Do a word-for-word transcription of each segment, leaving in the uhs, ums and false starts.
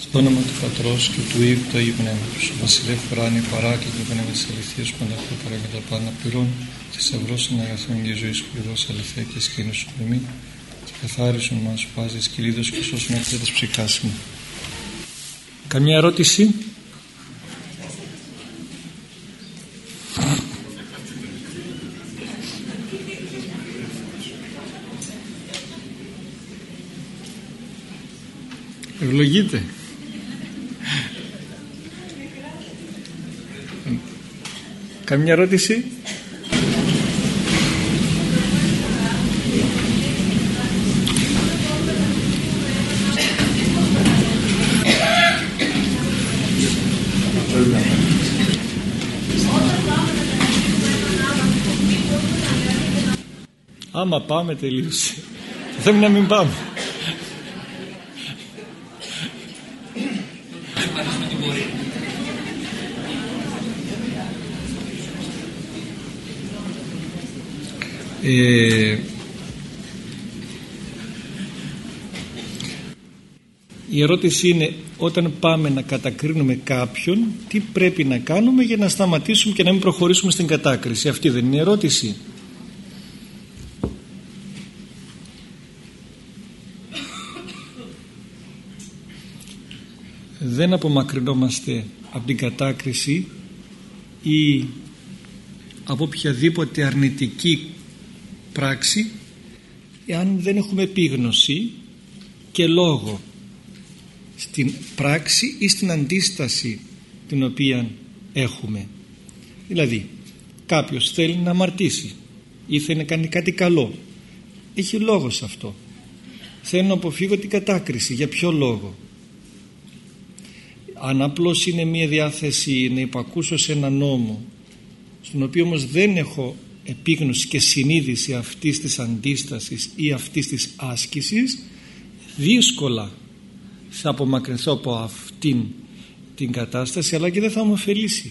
Στο όνομα του Πατρός και του Υιού και του Αγίου Πνεύματος. Βασιλεύ ουράνιε παράκλητο πνεύμα της αληθείας που ανταχθεί παρά και τα πάντα πληρών, θησαυρός των αγαθών και ζωής που δώσει αληθέα και σκήνου σου μνημή, και καθάρισον μας πάζες κυλίδος και σώσον άκρη της ψυχάς μου. Καμιά ερώτηση? Ευλογείτε. Καμιά ερώτηση? Άμα πάμε τελείωσε. Θέλουμε να μην πάμε. Ε, η ερώτηση είναι, όταν πάμε να κατακρίνουμε κάποιον, τι πρέπει να κάνουμε για να σταματήσουμε και να μην προχωρήσουμε στην κατάκριση? Αυτή δεν είναι η ερώτηση? Δεν απομακρυνόμαστε από την κατάκριση ή από οποιαδήποτε αρνητική πράξη εάν δεν έχουμε επίγνωση και λόγο στην πράξη ή στην αντίσταση την οποία έχουμε. Δηλαδή κάποιος θέλει να αμαρτήσει ή θέλει να κάνει κάτι καλό, έχει λόγο σε αυτό. Θέλω να αποφύγω την κατάκριση. Για ποιο λόγο? Αν απλώς είναι μια διάθεση να υπακούσω σε ένα νόμο, στον οποίο όμως δεν έχω επίγνωση και συνείδηση αυτής της αντίστασης ή αυτής της άσκησης, δύσκολα θα απομακρυνθώ από αυτήν την κατάσταση, αλλά και δεν θα μου ωφελήσει.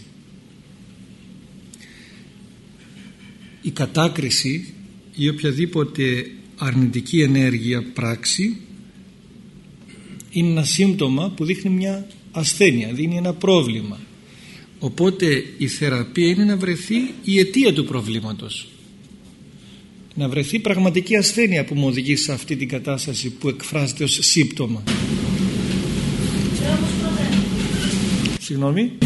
Η κατάκριση ή οποιαδήποτε αρνητική ενέργεια πράξη είναι ένα σύμπτωμα που δείχνει μια ασθένεια, δίνει ένα πρόβλημα. Οπότε η θεραπεία είναι να βρεθεί η αιτία του προβλήματος, να βρεθεί πραγματική ασθένεια που μου οδηγεί σε αυτή την κατάσταση που εκφράζεται ως σύμπτωμα. Συγγνώμη.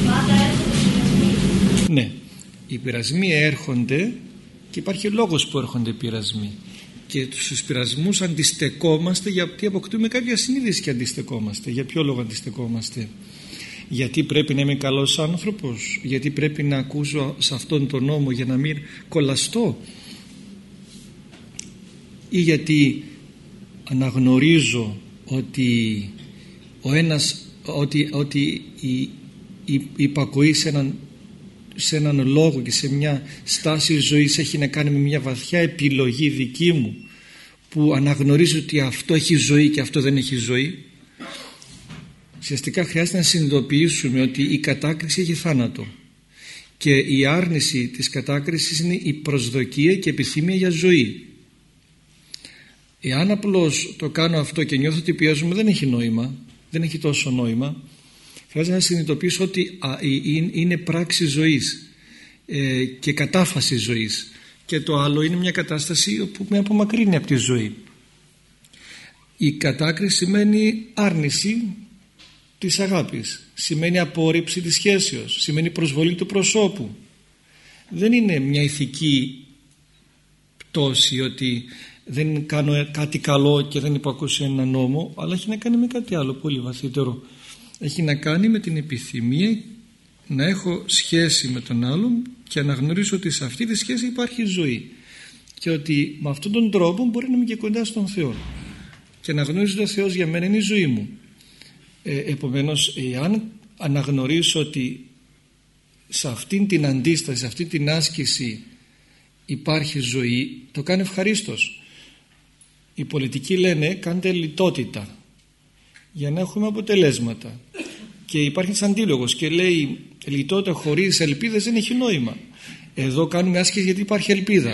Ναι, οι πειρασμοί έρχονται και υπάρχει λόγος που έρχονται οι πειρασμοί, και στους πειρασμούς αντιστεκόμαστε γιατί αποκτούμε κάποια συνείδηση και αντιστεκόμαστε. Για ποιο λόγο αντιστεκόμαστε? Γιατί πρέπει να είμαι καλός άνθρωπος? Γιατί πρέπει να ακούσω σε αυτόν τον νόμο για να μην κολλαστώ? Ή γιατί αναγνωρίζω ότι ο ένας ότι, ότι η, η, η υπακοή σε έναν, σε έναν λόγο και σε μια στάση ζωής έχει να κάνει με μια βαθιά επιλογή δική μου, που αναγνωρίζω ότι αυτό έχει ζωή και αυτό δεν έχει ζωή? Ουσιαστικά χρειάζεται να συνειδητοποιήσουμε ότι η κατάκριση έχει θάνατο και η άρνηση της κατάκρισης είναι η προσδοκία και επιθυμία για ζωή. Εάν απλώς το κάνω αυτό και νιώθω ότι πιέζομαι, δεν έχει νόημα, δεν έχει τόσο νόημα. Χρειάζεται να συνειδητοποιήσω ότι είναι πράξη ζωής και κατάφαση ζωής, και το άλλο είναι μια κατάσταση που με απομακρύνει από τη ζωή. Η κατάκριση σημαίνει άρνηση της αγάπης, σημαίνει απόρριψη της σχέσεως, σημαίνει προσβολή του προσώπου. Δεν είναι μια ηθική πτώση ότι δεν κάνω κάτι καλό και δεν υπακούσω έναν νόμο, αλλά έχει να κάνει με κάτι άλλο πολύ βαθύτερο. Έχει να κάνει με την επιθυμία να έχω σχέση με τον άλλον και αναγνωρίζω ότι σε αυτή τη σχέση υπάρχει ζωή και ότι με αυτόν τον τρόπο μπορεί να είμαι και κοντά στον Θεό, και αναγνωρίζω ότι ο Θεός για μένα είναι η ζωή μου. Ε, επομένως, εάν αναγνωρίσω ότι σε αυτήν την αντίσταση, σε αυτή την άσκηση υπάρχει ζωή, το κάνω ευχαρίστως. Οι πολιτικοί λένε κάντε λιτότητα για να έχουμε αποτελέσματα, και υπάρχει ένας αντίλογος και λέει λιτότητα χωρίς ελπίδες δεν έχει νόημα. Εδώ κάνουμε άσκηση γιατί υπάρχει ελπίδα,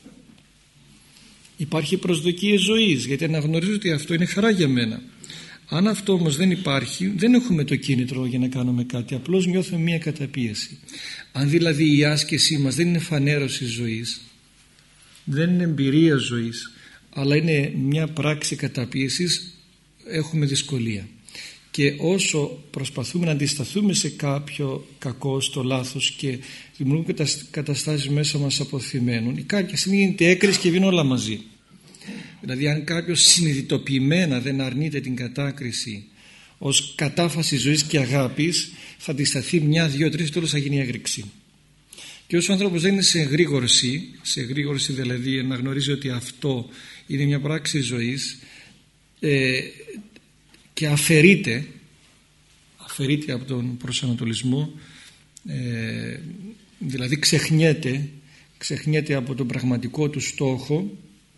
υπάρχει προσδοκία ζωής, γιατί αναγνωρίζω ότι αυτό είναι χαρά για μένα. Αν αυτό όμως δεν υπάρχει, δεν έχουμε το κίνητρο για να κάνουμε κάτι, απλώς νιώθουμε μία καταπίεση. Αν δηλαδή η άσκησή μας δεν είναι φανέρωση ζωής, δεν είναι εμπειρία ζωής, αλλά είναι μια πράξη καταπίεσης, έχουμε δυσκολία. Και όσο προσπαθούμε να αντισταθούμε σε κάποιο κακό, στο λάθος και δημιουργούμε καταστάσεις μέσα μας αποθυμένων, κάποια στιγμή γίνεται έκρηση και βγαίνουν όλα μαζί. Δηλαδή αν κάποιος συνειδητοποιημένα δεν αρνείται την κατάκριση ως κατάφαση ζωής και αγάπης, θα αντισταθεί μια, δύο, τρεις, τέλος θα γίνει έκρηξη. Και όσο ο άνθρωπος δεν είναι σε εγρήγορση, σε εγρήγορση δηλαδή αναγνωρίζει ότι αυτό είναι μια πράξη ζωής, ε, και αφαιρείται αφαιρείται από τον προσανατολισμό, ε, δηλαδή ξεχνιέται ξεχνιέται από τον πραγματικό του στόχο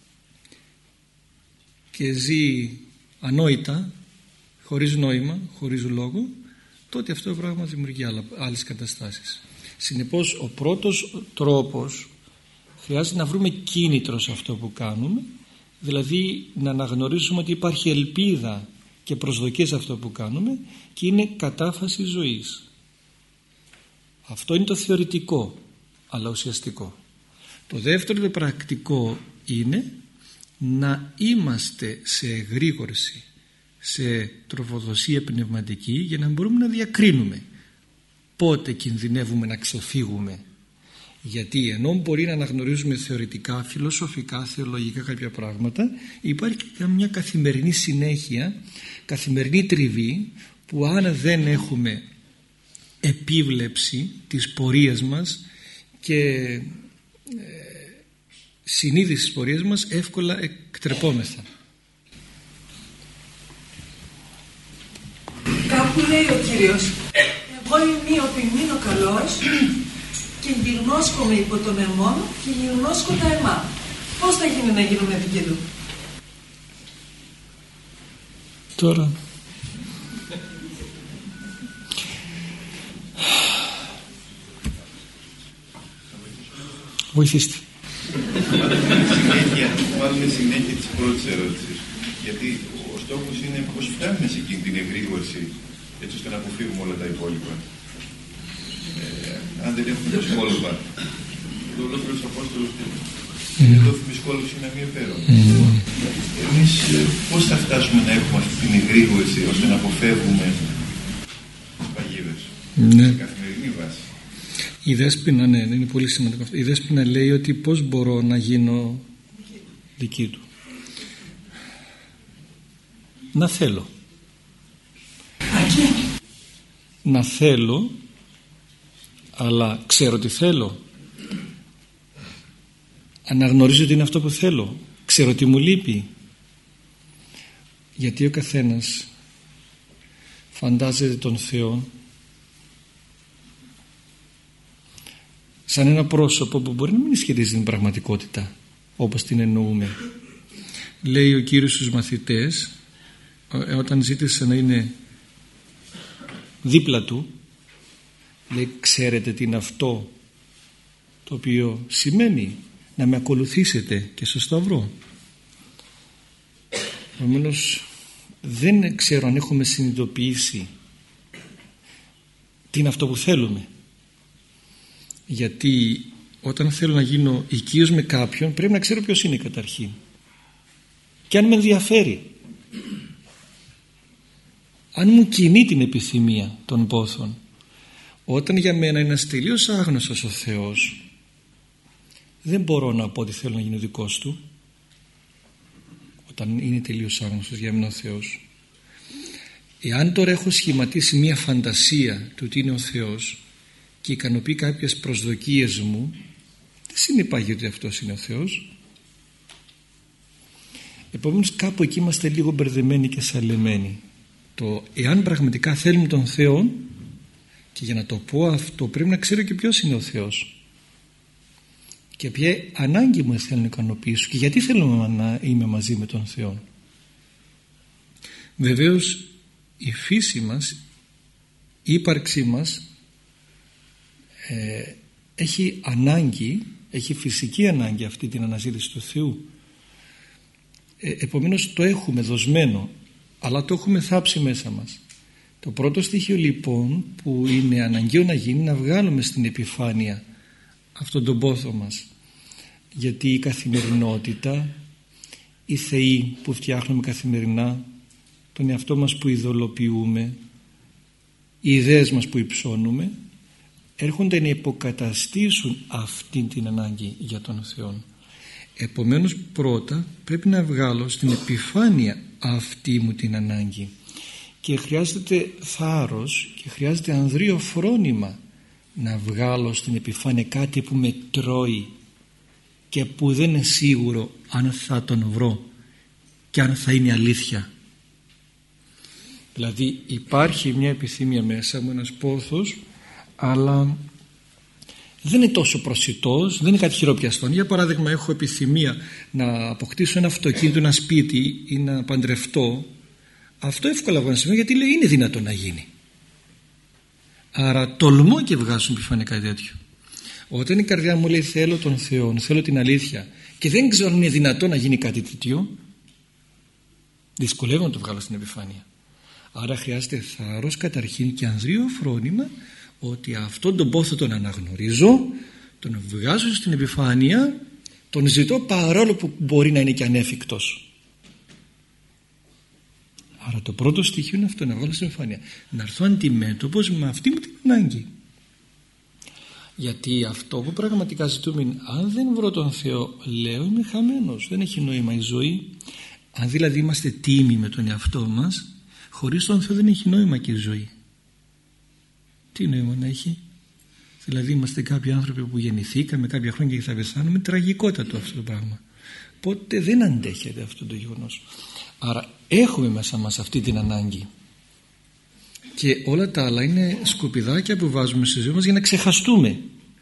και ζει ανόητα, χωρίς νόημα, χωρίς λόγο, τότε αυτό το πράγμα δημιουργεί άλλα, άλλες καταστάσεις. Συνεπώς ο πρώτος τρόπος, χρειάζεται να βρούμε κίνητρο σε αυτό που κάνουμε, δηλαδή να αναγνωρίσουμε ότι υπάρχει ελπίδα και προσδοκίες σε αυτό που κάνουμε και είναι κατάφαση ζωής. Αυτό είναι το θεωρητικό, αλλά ουσιαστικό. Το δεύτερο, το πρακτικό, είναι να είμαστε σε εγρήγορση, σε τροφοδοσία πνευματική, για να μπορούμε να διακρίνουμε πότε κινδυνεύουμε να ξεφύγουμε. Γιατί ενώ μπορεί να αναγνωρίζουμε θεωρητικά, φιλοσοφικά, θεολογικά κάποια πράγματα, υπάρχει και μια καθημερινή συνέχεια, καθημερινή τριβή, που αν δεν έχουμε επίβλεψη της πορείας μας και ε, συνείδηση της πορείας μας, εύκολα εκτρεπόμεθα. Κάπου λέει ο Κύριος, εγώ είμαι ο ποιμήνο καλός και γυρνώσκομαι υπό τον αιμόν και γυρνώσκω τα αιμά. Πώς θα γίνει να γίνουμε δικοί του? Τώρα βοηθήστε. Βάλουμε συνέχεια της πρώτης ερώτησης. Γιατί ο στόχος είναι πώς φτάνουμε σε εκείνη την εγρήγορση, έτσι ώστε να αποφύγουμε όλα τα υπόλοιπα. Ε, αν δεν έχουμε το σκόλπα, το ολόκληρος Απόστολος εδώ φημισκόλος είναι αμοιοπέρον. Εμείς πώς θα φτάσουμε να έχουμε αυτή την εγρήγορση ώστε να αποφεύγουμε τις παγίδες, ναι, σε καθημερινή βάση? Η Δέσποινα, ναι, είναι πολύ σημαντικό αυτό. Η Δέσποινα λέει ότι πώς μπορώ να γίνω δική του. Να θέλω. Να θέλω, αλλά ξέρω τι θέλω. Αναγνωρίζω ότι είναι αυτό που θέλω. Ξέρω τι μου λείπει. Γιατί ο καθένας φαντάζεται τον Θεό σαν ένα πρόσωπο που μπορεί να μην σχετίζει την πραγματικότητα όπως την εννοούμε. Λέει ο Κύριος στους μαθητές, όταν ζήτησε να είναι δίπλα του, λέει, ξέρετε τι είναι αυτό το οποίο σημαίνει να με ακολουθήσετε και στο Σταυρό? Επομένως δεν ξέρω αν έχουμε συνειδητοποιήσει τι είναι αυτό που θέλουμε. Γιατί όταν θέλω να γίνω οικείος με κάποιον, πρέπει να ξέρω ποιος είναι καταρχήν και αν με ενδιαφέρει, αν μου κινεί την επιθυμία των πόθων. Όταν για μένα είναι τελείως άγνωστος ο Θεός, δεν μπορώ να πω ότι θέλω να γίνω δικός του. Όταν είναι τελείως άγνωστος για μένα ο Θεός, εάν τώρα έχω σχηματίσει μία φαντασία του τι είναι ο Θεός και ικανοποιεί κάποιες προσδοκίες μου, δεν συνεπάγει ότι αυτός είναι ο Θεός. Επομένως κάπου εκεί είμαστε λίγο μπερδεμένοι και σαλεμένοι. Το εάν πραγματικά θέλουμε τον Θεό, και για να το πω αυτό πρέπει να ξέρω και ποιος είναι ο Θεός και ποια ανάγκη μου θέλω να ικανοποιήσω και γιατί θέλω να είμαι μαζί με τον Θεό. Βεβαίως η φύση μας, η ύπαρξή μας ε, έχει ανάγκη, έχει φυσική ανάγκη αυτή την αναζήτηση του Θεού. Ε, επομένως το έχουμε δοσμένο, αλλά το έχουμε θάψει μέσα μας. Το πρώτο στοιχείο λοιπόν που είναι αναγκαίο να γίνει, να βγάλουμε στην επιφάνεια αυτόν τον πόθο μας, γιατί η καθημερινότητα, οι θεοί που φτιάχνουμε καθημερινά, τον εαυτό μας που ειδωλοποιούμε, οι ιδέες μας που υψώνουμε, έρχονται να υποκαταστήσουν αυτή την ανάγκη για τον Θεό. Επομένως πρώτα πρέπει να βγάλω στην επιφάνεια αυτή μου την ανάγκη, και χρειάζεται θάρρος και χρειάζεται ανδρείο φρόνημα να βγάλω στην επιφάνεια κάτι που με τρώει και που δεν είναι σίγουρο αν θα τον βρω και αν θα είναι αλήθεια. Δηλαδή υπάρχει μια επιθυμία μέσα μου, ένας πόθος, αλλά δεν είναι τόσο προσιτός, δεν είναι κάτι χειροπιαστό. Για παράδειγμα, έχω επιθυμία να αποκτήσω ένα αυτοκίνητο, ένα σπίτι ή να παντρευτώ. Αυτό εύκολα βγάζει σημαίνει, γιατί λέει είναι δυνατό να γίνει. Άρα τολμώ και βγάζω επιφάνεια κάτι τέτοιο. Όταν η καρδιά μου λέει θέλω τον Θεό, θέλω την αλήθεια και δεν ξέρω αν είναι δυνατό να γίνει κάτι τέτοιο, δυσκολεύομαι να το βγάλω στην επιφάνεια. Άρα χρειάζεται θάρρος καταρχήν και ανδρείο φρόνημα ότι αυτόν τον πόθο τον αναγνωρίζω, τον βγάζω στην επιφάνεια, τον ζητώ παρόλο που μπορεί να είναι και ανέφικτος. Άρα το πρώτο στοιχείο είναι αυτό, να βγάλω στην επιφάνεια, να έρθω αντιμέτωπος με αυτή μου την ανάγκη. Γιατί αυτό που πραγματικά ζητούμε είναι, αν δεν βρω τον Θεό, λέω είμαι χαμένος, δεν έχει νόημα η ζωή. Αν δηλαδή είμαστε τίμοι με τον εαυτό μας, χωρίς τον Θεό δεν έχει νόημα και η ζωή. Τι νόημα να έχει? Δηλαδή είμαστε κάποιοι άνθρωποι που γεννηθήκαμε κάποια χρόνια και θα πεθάνουμε, τραγικότατο αυτό το πράγμα. Οπότε δεν αντέχεται αυτό το γεγονός. Άρα έχουμε μέσα μας αυτή την ανάγκη, και όλα τα άλλα είναι σκουπιδάκια που βάζουμε στη ζωή μας για να ξεχαστούμε.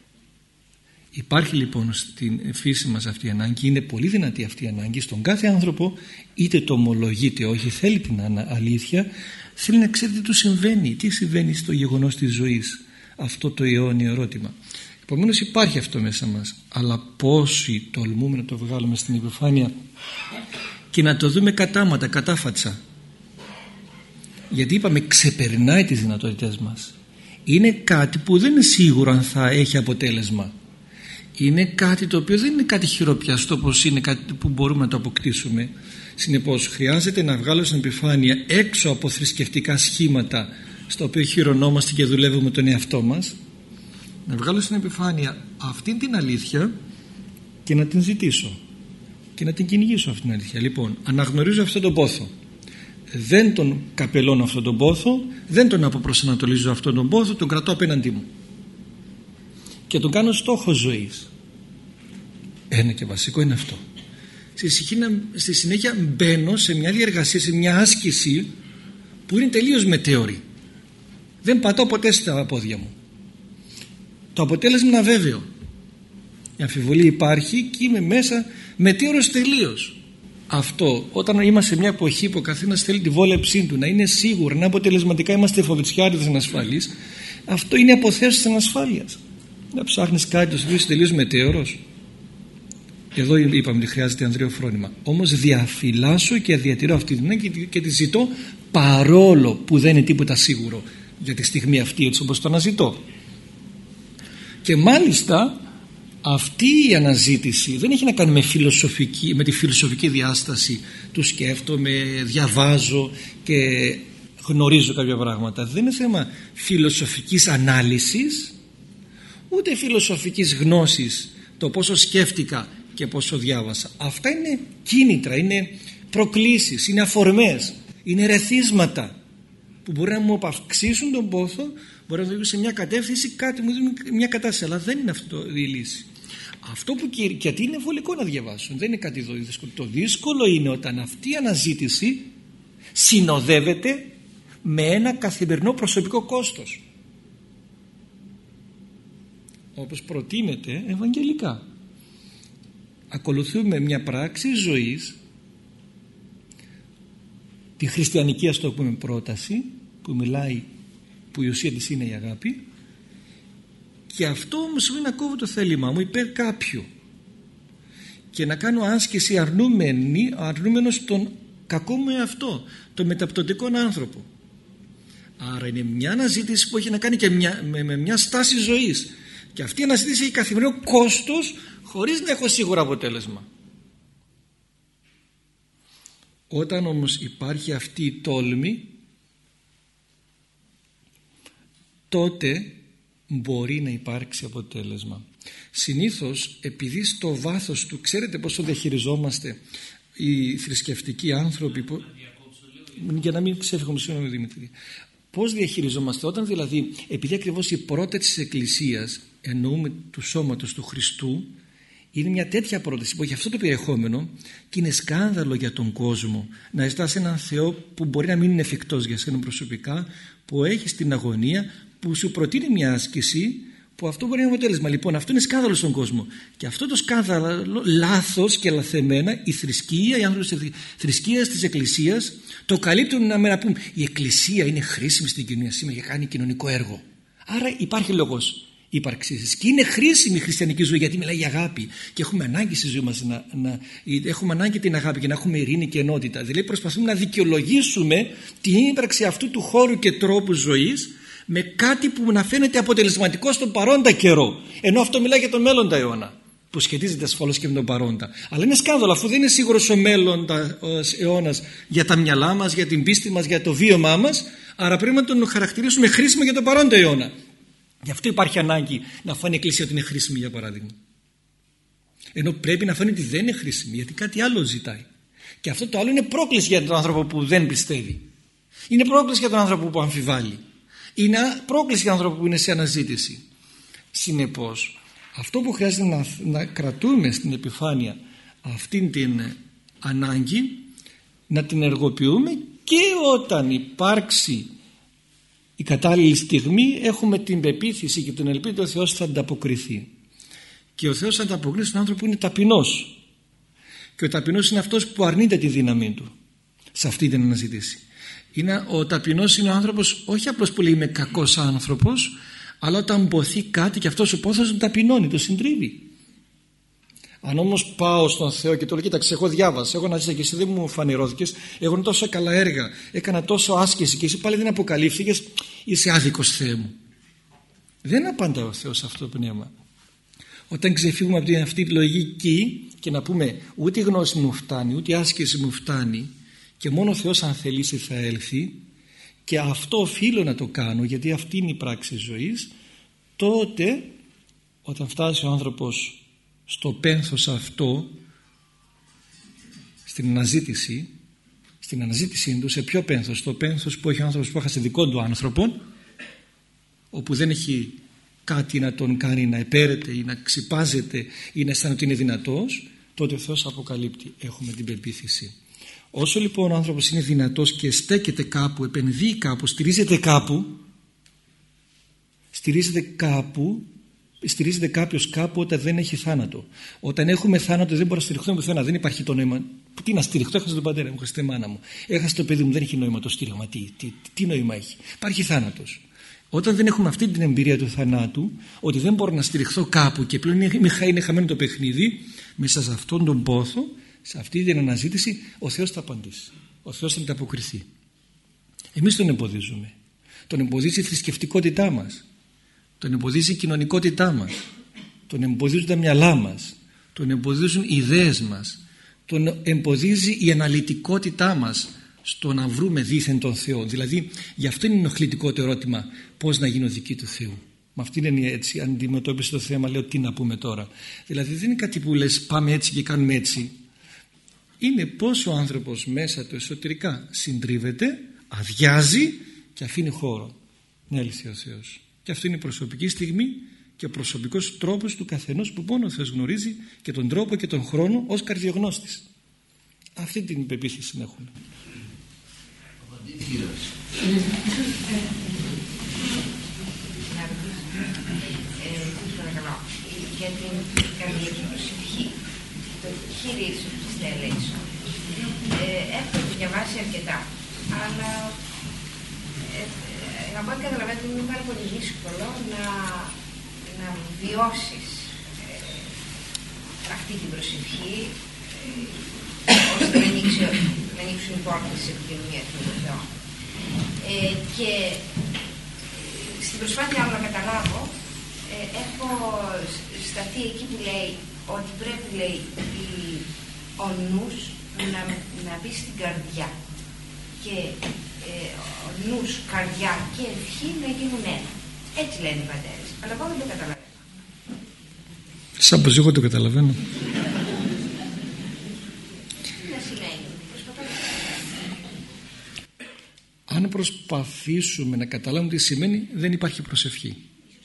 Υπάρχει λοιπόν στην φύση μας αυτή η ανάγκη, είναι πολύ δυνατή αυτή η ανάγκη στον κάθε άνθρωπο, είτε το ομολογείται όχι, θέλει την αλήθεια, θέλει να ξέρει τι του συμβαίνει, τι συμβαίνει στο γεγονός της ζωής, αυτό το αιώνιο ερώτημα. Επομένως υπάρχει αυτό μέσα μας, αλλά πόσοι τολμούμε να το βγάλουμε στην επιφάνεια και να το δούμε κατάματα, κατάφατσα. Γιατί είπαμε ξεπερνάει τις δυνατότητες μας. Είναι κάτι που δεν είναι σίγουρο αν θα έχει αποτέλεσμα. Είναι κάτι το οποίο δεν είναι κάτι χειροπιαστό, όπως είναι κάτι που μπορούμε να το αποκτήσουμε. Συνεπώς χρειάζεται να βγάλω στην επιφάνεια, έξω από θρησκευτικά σχήματα στα οποία χειρονόμαστε και δουλεύουμε τον εαυτό μας, να βγάλω στην επιφάνεια αυτή την αλήθεια και να την ζητήσω και να την κυνηγήσω αυτή την αλήθεια. Λοιπόν, αναγνωρίζω αυτόν τον πόθο, δεν τον καπελώνω αυτόν τον πόθο, δεν τον αποπροσανατολίζω αυτόν τον πόθο, τον κρατώ απέναντί μου και τον κάνω στόχο ζωής. Ένα και βασικό είναι αυτό. Στη συνέχεια μπαίνω σε μια διεργασία, σε μια άσκηση που είναι τελείως μετέωρη. Δεν πατώ ποτέ στα πόδια μου. Το αποτέλεσμα είναι αβέβαιο. Η αμφιβολία υπάρχει και είμαι μέσα μετέωρος τελείως. Αυτό, όταν είμαστε σε μια εποχή που ο καθένας θέλει τη βόλεψή του, να είναι σίγουρο, να αποτελεσματικά είμαστε φοβητσιάριδες ανασφαλείς, αυτό είναι αποθέσεις της ανασφάλειας. Να ψάχνεις κάτι το οποίο είσαι τελείως μετέωρος. Εδώ είπαμε ότι χρειάζεται ανδρείο φρόνημα. Όμως διαφυλάσσω και διατηρώ αυτή την ανάγκη και τη ζητώ παρόλο που δεν είναι τίποτα σίγουρο για τη στιγμή αυτή, έτσι όπως το αναζητώ. Και μάλιστα αυτή η αναζήτηση δεν έχει να κάνει με, φιλοσοφική, με τη φιλοσοφική διάσταση του σκέφτομαι, διαβάζω και γνωρίζω κάποια πράγματα. Δεν είναι θέμα φιλοσοφικής ανάλυσης ούτε φιλοσοφικής γνώσης, το πόσο σκέφτηκα και πόσο διάβασα. Αυτά είναι κίνητρα, είναι προκλήσεις, είναι αφορμές, είναι ρεθίσματα που μπορεί να μου αυξήσουν τον πόθο, μπορεί να οδηγήσουν σε μια κατεύθυνση, κάτι μου δίνει μια κατάσταση, αλλά δεν είναι αυτό η λύση. Αυτό που και, γιατί είναι βολικό να διαβάσουν, δεν είναι κάτι δύσκολο. Το δύσκολο είναι όταν αυτή η αναζήτηση συνοδεύεται με ένα καθημερινό προσωπικό κόστος, όπως προτείνεται ευαγγελικά. Ακολουθούμε μια πράξη ζωής, τη χριστιανική, ας το πούμε, πρόταση που μιλάει, που η ουσία της είναι η αγάπη, και αυτό όμως είναι να κόβω το θέλημά μου υπέρ κάποιου και να κάνω άσκηση αρνούμενη, αρνούμενος των κακό μου αυτό, το μεταπτωτικό άνθρωπο. Άρα είναι μια αναζήτηση που έχει να κάνει και μια, με, με μια στάση ζωής, και αυτή η αναζήτηση έχει καθημερινό κόστος χωρίς να έχω σίγουρα αποτέλεσμα. Όταν όμως υπάρχει αυτή η τόλμη, τότε μπορεί να υπάρξει αποτέλεσμα. Συνήθως, επειδή στο βάθος του, ξέρετε πόσο διαχειριζόμαστε οι θρησκευτικοί άνθρωποι που, για να μην ξέφυγουμε, συγγνώμη Δημήτρη, πώς διαχειριζόμαστε όταν δηλαδή, επειδή ακριβώς η πρόταση της Εκκλησίας, εννοούμε του σώματος του Χριστού, είναι μια τέτοια πρόταση που έχει αυτό το περιεχόμενο, και είναι σκάνδαλο για τον κόσμο να ζητάς έναν Θεό που μπορεί να μην είναι εφικτός για σένα προσωπικά, που έχει στην αγωνία, που σου προτείνει μια άσκηση που αυτό μπορεί να είναι αποτέλεσμα. Λοιπόν, αυτό είναι σκάνδαλο στον κόσμο, και αυτό το σκάνδαλο, λάθος και λαθεμένα, η θρησκεία, οι άνθρωποι της θρησκείας της Εκκλησίας το καλύπτουν, να με πούμε η Εκκλησία είναι χρήσιμη στην κοινωνία σήμερα για κάνει κοινωνικό έργο. Άρα υπάρχει λόγος ύπαρξής της, και είναι χρήσιμη η χριστιανική ζωή, γιατί μιλάει για αγάπη, και έχουμε ανάγκη στη ζωή μας να, να έχουμε ανάγκη την αγάπη και να έχουμε ειρήνη και ενότητα. Δηλαδή προσπαθούμε να δικαιολογήσουμε την ύπαρξη αυτού του χώρου και τρόπου ζωής με κάτι που να φαίνεται αποτελεσματικό στον παρόντα καιρό, ενώ αυτό μιλάει για τον μέλλοντα αιώνα, που σχετίζεται ασφαλώς και με τον παρόντα. Αλλά είναι σκάνδαλο, αφού δεν είναι σίγουρος ο μέλλοντας αιώνας για τα μυαλά μας, για την πίστη μας, για το βίωμά μας, άρα πρέπει να τον χαρακτηρίσουμε χρήσιμο για τον παρόντα αιώνα. Γι' αυτό υπάρχει ανάγκη να φανεί η Εκκλησία ότι είναι χρήσιμη, για παράδειγμα. Ενώ πρέπει να φανεί ότι δεν είναι χρήσιμη, γιατί κάτι άλλο ζητάει. Και αυτό το άλλο είναι πρόκληση για τον άνθρωπο που δεν πιστεύει. Είναι πρόκληση για τον άνθρωπο που αμφιβάλλει. Είναι πρόκληση για τον άνθρωπο που είναι σε αναζήτηση. Συνεπώς, αυτό που χρειάζεται να, να κρατούμε στην επιφάνεια αυτήν την ανάγκη, να την ενεργοποιούμε, και όταν υπάρξει η κατάλληλη στιγμή έχουμε την πεποίθηση και την ελπίδα ότι ο Θεός θα ανταποκριθεί. Και ο Θεός θα ανταποκριθεί στον άνθρωπο που είναι ταπεινός, και ο ταπεινός είναι αυτός που αρνείται τη δύναμή του σε αυτή την αναζήτηση. Είναι, ο ταπεινός είναι ο άνθρωπος όχι απλώς που λέει είμαι κακός άνθρωπος, αλλά όταν μποθεί κάτι και αυτός ο πόθος τον ταπεινώνει, τον συντρίβει. Αν όμως πάω στον Θεό και του λέω κοίταξε, εγώ διάβασα, εγώ αναζήτησα και εσύ δεν μου φανερώθηκες, εγώ τόσα καλά έργα, έκανα τόσο άσκηση και εσύ πάλι δεν αποκαλύφθηκες, είσαι άδικος Θεέ μου. Δεν απαντά ο Θεός σε αυτό το πνεύμα. Όταν ξεφύγουμε από αυτή τη λογική και να πούμε ούτε η γνώση μου φτάνει, ούτε η άσκηση μου φτάνει, και μόνο ο Θεός αν θελήσει θα έλθει, και αυτό οφείλω να το κάνω γιατί αυτή είναι η πράξη ζωής, τότε όταν φτάσει ο άνθρωπος στο πένθος αυτό, στην αναζήτηση, στην αναζήτησή του, σε ποιο πένθος? Στο πένθος που έχει ο άνθρωπος που έχασε δικό του άνθρωπο, όπου δεν έχει κάτι να τον κάνει να επέρεται ή να ξυπάζεται ή να αισθάνεται ότι είναι δυνατός, τότε ο Θεός αποκαλύπτει, έχουμε την πεποίθηση. Όσο λοιπόν ο άνθρωπος είναι δυνατός και στέκεται κάπου, επενδύει κάπου, στηρίζεται κάπου, στηρίζεται κάπου, στηρίζεται κάποιος κάπου όταν δεν έχει θάνατο. Όταν έχουμε θάνατο δεν μπορώ να στηριχθώ πουθενά, δεν υπάρχει το νόημα. Τι να στηριχθώ, έχασα τον πατέρα μου, έχασα τη μάνα μου, έχασα το παιδί μου, δεν έχει νόημα το στήριγμα. Τι, τι, τι νόημα έχει? Υπάρχει θάνατος. Όταν δεν έχουμε αυτή την εμπειρία του θανάτου, ότι δεν μπορώ να στηριχθώ κάπου και πλέον είναι, είναι χαμένο το παιχνίδι, μέσα σε αυτόν τον πόθο, σε αυτή την αναζήτηση, ο Θεός θα απαντήσει. Ο Θεός θα ανταποκριθεί. Εμείς τον εμποδίζουμε. Τον εμποδίζει η θρησκευτικότητά μας. Τον εμποδίζει η κοινωνικότητά μας. Τον εμποδίζουν τα μυαλά μας. Τον εμποδίζουν οι ιδέες μας. Τον εμποδίζει η αναλυτικότητά μας στο να βρούμε δήθεν τον Θεό. Δηλαδή, γι' αυτό είναι ενοχλητικό το ερώτημα, πώς να γίνω δική του Θεού. Με αυτήν είναι έτσι, αν αντιμετώπισε το θέμα, λέω τι να πούμε τώρα. Δηλαδή, δεν είναι κάτι που λες πάμε έτσι και κάνουμε έτσι. Είναι πώς ο άνθρωπος μέσα του εσωτερικά συντρίβεται, αδειάζει και αφήνει χώρο να έλθει ο Θεός. Και αυτή είναι η προσωπική στιγμή και ο προσωπικός τρόπος του καθενός που μόνο ο Θεός γνωρίζει, και τον τρόπο και τον χρόνο ως καρδιογνώστης. Αυτή την πεποίθηση έχουμε. Για την καρδιακή προσευχή, το Κύριε Ιησούς Χριστέ ελέησον. Έχω διαβάσει αρκετά, αλλά ε, ε, από ό,τι καταλαβαίνω είναι πάρα πολύ δύσκολο να, να βιώσεις ε, αυτή την προσευχή ε, ώστε να, ανοίξει, να ανοίξουν οι πόρτες της επικοινωνίας με τον Θεό. Ε, και στην προσπάθειά μου να καταλάβω, ε, έχω σταθεί εκεί που λέει ότι πρέπει, λέει, η, ο νους να, να μπει στην καρδιά. Και ε, ο νους, καρδιά και ευχή να γίνουν ένα. Έτσι λένε οι πατέρες. Αλλά εγώ δεν το καταλαβαίνω. Σαν πως εγώ το καταλαβαίνω. Αν προσπαθήσουμε να καταλάβουμε τι σημαίνει, δεν υπάρχει προσευχή.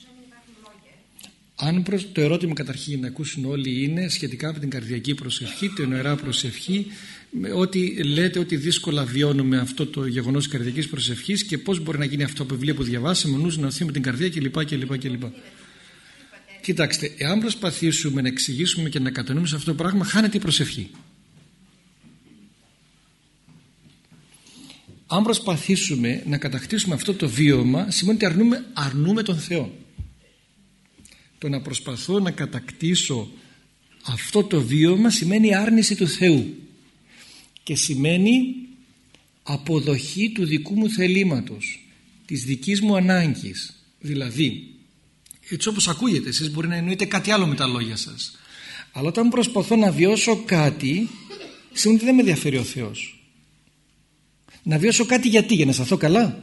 Αν προς... Το ερώτημα καταρχήν να ακούσουν όλοι είναι σχετικά με την καρδιακή προσευχή, την νεωρά προσευχή, ότι λέτε ότι δύσκολα βιώνουμε αυτό το γεγονός της καρδιακής προσευχής και πώς μπορεί να γίνει αυτό από βιβλία που διαβάσαμε, ο νους να οθεί με την καρδιά κλπ. κλπ, κλπ. Κοιτάξτε, εάν προσπαθήσουμε να εξηγήσουμε και να κατανοούμε σε αυτό το πράγμα, χάνεται η προσευχή. Αν προσπαθήσουμε να κατακτήσουμε αυτό το βίωμα, σημαίνει ότι αρνούμε, αρνούμε τον Θεό. Το να προσπαθώ να κατακτήσω αυτό το βίωμα σημαίνει άρνηση του Θεού και σημαίνει αποδοχή του δικού μου θελήματος, της δικής μου ανάγκης. Δηλαδή, έτσι όπως ακούγεται, εσείς μπορεί να εννοείτε κάτι άλλο με τα λόγια σας, αλλά όταν προσπαθώ να βιώσω κάτι, σημαίνει ότι δεν με ενδιαφέρει ο Θεός. Να βιώσω κάτι γιατί, για να αισθανθώ καλά?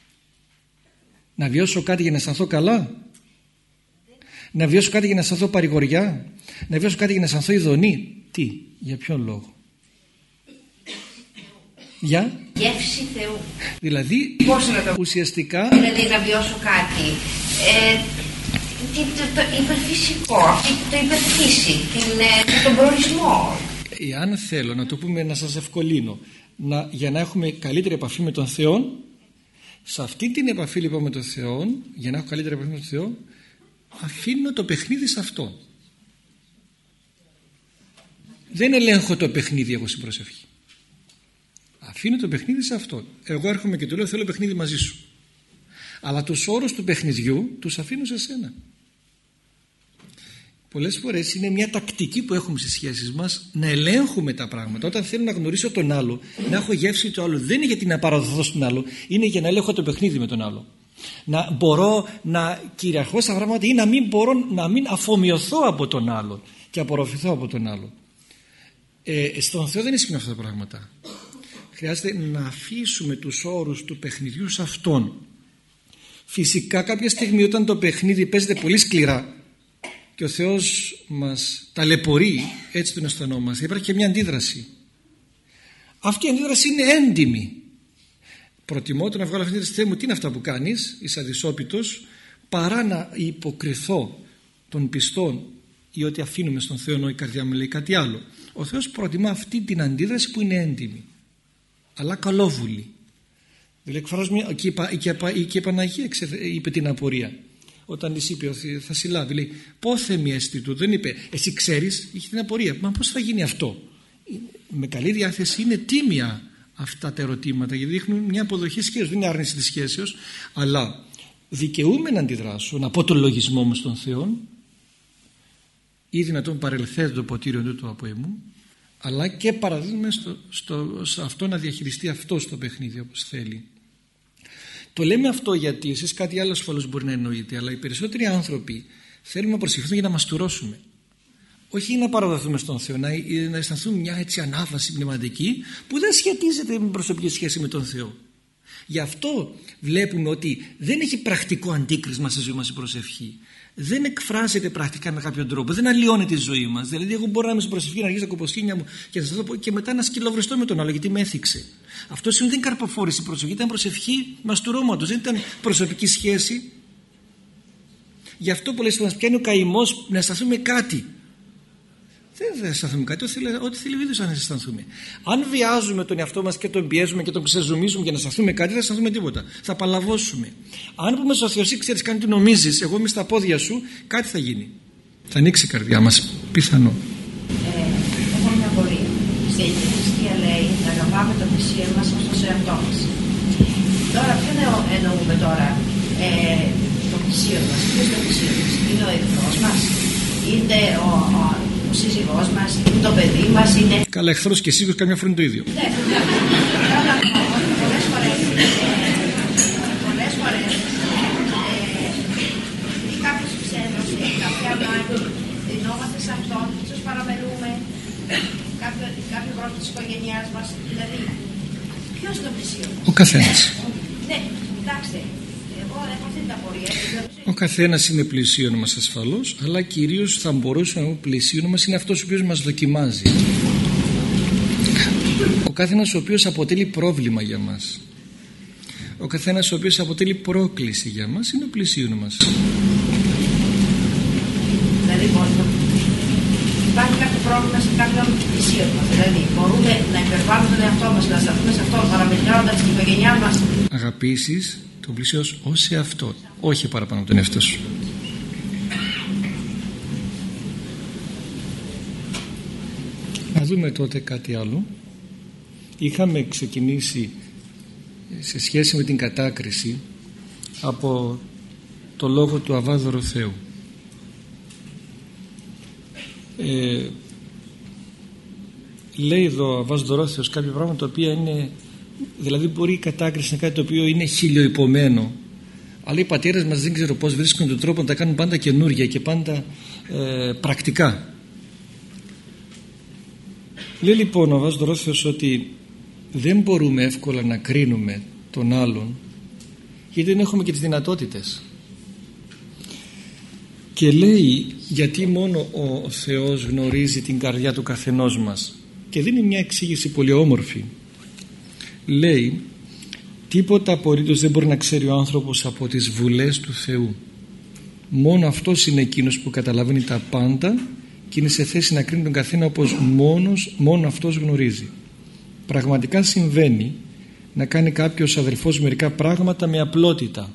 Να βιώσω κάτι για να αισθανθώ καλά? Να βιώσω κάτι για να αισθανθώ παρηγοριά? Να βιώσω κάτι για να αισθανθώ ειδονή? Τι, για ποιον λόγο? Για γεύση Θεού. Δηλαδή πώς να το... ουσιαστικά δηλαδή να βιώσω κάτι ε, το, το, το υπερφυσικό, το υπερφύση, την, ε, τον προορισμό. Εάν θέλω να το πούμε, να σας ευκολύνω, να, για να έχουμε καλύτερη επαφή με τον Θεό, σε αυτή την επαφή λοιπόν με τον Θεό, για να έχω καλύτερη επαφή με τον Θεό, αφήνω το παιχνίδι σε αυτό. Δεν ελέγχω το παιχνίδι εγώ στην προσευχή. Αφήνω το παιχνίδι σε αυτό. Εγώ έρχομαι και του λέω, θέλω παιχνίδι μαζί σου. Αλλά τους όρους του παιχνιδιού τους αφήνω σε σένα. Πολλές φορές είναι μια τακτική που έχουμε στις σχέσεις μας να ελέγχουμε τα πράγματα. Όταν θέλω να γνωρίσω τον άλλο, να έχω γεύση του άλλου, δεν είναι γιατί να παραδοθώ στον άλλο, είναι για να ελέγχω το παιχνίδι με τον άλλο. Να μπορώ να κυριαρχώ στα πράγματα ή να μην μπορώ να μην αφομοιωθώ από τον άλλο και απορροφηθώ από τον άλλο. Ε, στον Θεό δεν ισχύουν αυτά τα πράγματα. Χρειάζεται να αφήσουμε τους όρους του παιχνιδιού σε Αυτόν. Φυσικά κάποια στιγμή όταν το παιχνίδι παίζεται πολύ σκληρά και ο Θεός μας ταλαιπωρεί, έτσι τον αισθανόμαστε, υπάρχει και μια αντίδραση. Αυτή η αντίδραση είναι έντιμη. Προτιμώ το να βγάλω αυτή τη θέση μου, τι είναι αυτά που κάνεις, είσαι αδυσόπιτος, παρά να υποκριθώ των πιστών ή ότι αφήνουμε στον Θεό ενώ η καρδιά μου λέει κάτι άλλο. Ο Θεός προτιμά αυτή την αντίδραση που είναι έντιμη, αλλά καλόβουλη. Δηλαδή εκφράζω μια, και, η, και η Παναγία είπε την απορία. Όταν της είπε θα συλλάβει, λέει πόθεμη εστί του, δεν είπε εσύ ξέρεις, είχε την απορία, μα πώς θα γίνει αυτό? Με καλή διάθεση είναι τίμια αυτά τα ερωτήματα, γιατί δείχνουν μια αποδοχή σχέσεως, δεν είναι άρνηση της σχέσεως, αλλά δικαιούμαι να αντιδράσω, να πω τον λογισμό μου στον Θεό ή δυνατόν παρελθέτω το ποτήριο του από εμού, αλλά και παραδίδουμε στο, στο, στο αυτό να διαχειριστεί αυτό το παιχνίδι όπως θέλει. Το λέμε αυτό γιατί εσείς κάτι άλλο ασφαλώς μπορεί να εννοείτε, αλλά οι περισσότεροι άνθρωποι θέλουν να προσευχηθούν για να μαστουρώσουμε. Όχι να παραδοθούμε στον Θεό, να, να αισθανθούμε μια έτσι ανάβαση πνευματική που δεν σχετίζεται με προσωπική σχέση με τον Θεό. Γι' αυτό βλέπουμε ότι δεν έχει πρακτικό αντίκρισμα στη ζωή μας η προσευχή. Δεν εκφράζεται πρακτικά με κάποιον τρόπο, δεν αλλοιώνει τη ζωή μας. Δηλαδή, εγώ μπορώ να είμαι στην προσευχή, να αρχίσω τα κοποσχήνια μου και, θα πω, και μετά να σκυλοβριστώ με τον άλλο γιατί με έθιξε. Αυτό σημαίνει δεν είναι καρποφόρηση η προσευχή, ήταν προσευχή μαστουρώματος, δεν ήταν προσωπική σχέση. Γι' αυτό πολλές φορές μας πιάνει ο καημός να αισθανθούμε κάτι. Δεν θα αισθανθούμε κάτι, ό,τι θέλει ο ίδιος να αισθανθούμε. Αν βιάζουμε τον εαυτό μας και τον πιέζουμε και τον ξεζουμίζουμε για να αισθανθούμε κάτι, δεν θα αισθανθούμε τίποτα. Θα παλαβώσουμε. Αν πούμε στο Θεό, εσύ ξέρεις κάνει τι νομίζεις, εγώ είμαι στα πόδια σου, κάτι θα γίνει. Θα ανοίξει η καρδιά μας, πιθανό. Ε, έχω μια απορία. Στην Αγία Χριστία λέει να αγαπάμε τον πλησίον μας ως τον εαυτό μας. Τώρα, ποιον εννοούμε τώρα ε, το πλησίον μας? Ποιος είναι το πλησίον μας? Είναι ο εχθρός μας? Είναι ο, ο ο σύζυγός μας, είναι το παιδί μας, είναι... Καλά, εχθρός και σύζυγος καμιά φορά είναι το ίδιο. Ναι, πολλές φορές, πολλές φορές, ή κάποιος ξένος, ή κάποια μάχη, δινόμαστε σε αυτόν, ίσως παραμελούμε κάποιο, κάποιο πρόβλημα της οικογένειάς μας, δηλαδή, ποιος το πλησίον? Ο καθένας. Ναι, κοιτάξτε, εγώ έχω αυτή την απορία. Ο καθένας είναι πλησίον μας ασφαλώς, αλλά κυρίως θα μπορούσαμε να πούμε πλησίον μας είναι αυτός ο οποίος μας δοκιμάζει. Ο καθένας ο οποίος αποτελεί πρόβλημα για μας. Ο καθένας ο οποίος αποτελεί πρόκληση για μας είναι ο πλησίον μας. Δηλαδή υπάρχει κάποιο πρόβλημα σε κάποιον πλησίον μας. Δηλαδή μπορούμε να υπερβάλλουμε τον εαυτό μας, να σταθούμε σε αυτό παραμετρώνοντας την οικογένειά μας. Αγαπήσεις τον πλησίον ως σε αυτό, όχι παραπάνω από τον εαυτό σου. Να δούμε τότε κάτι άλλο. Είχαμε ξεκινήσει σε σχέση με την κατάκριση από το λόγο του Αββά Δωροθέου. Ε, λέει εδώ ο Αββάς Δωροθέος κάποια πράγματα τα οποία είναι, δηλαδή μπορεί η κατάκριση να κάτι το οποίο είναι χιλιοϊπωμένο, αλλά οι πατέρες μας δεν ξέρω πως βρίσκουν τον τρόπο να τα κάνουν πάντα καινούργια και πάντα ε, πρακτικά. Λέει λοιπόν ο Αββάς Δωροθέος ότι δεν μπορούμε εύκολα να κρίνουμε τον άλλον γιατί δεν έχουμε και τις δυνατότητες, και λέει γιατί μόνο ο Θεός γνωρίζει την καρδιά του καθενός μας, και δίνει μια εξήγηση πολύ όμορφη. Λέει τίποτα απολύτως δεν μπορεί να ξέρει ο άνθρωπος από τις βουλές του Θεού. Μόνο αυτός είναι εκείνος που καταλαβαίνει τα πάντα και είναι σε θέση να κρίνει τον καθένα όπως μόνος, μόνο αυτός γνωρίζει. Πραγματικά συμβαίνει να κάνει κάποιος αδελφός μερικά πράγματα με απλότητα.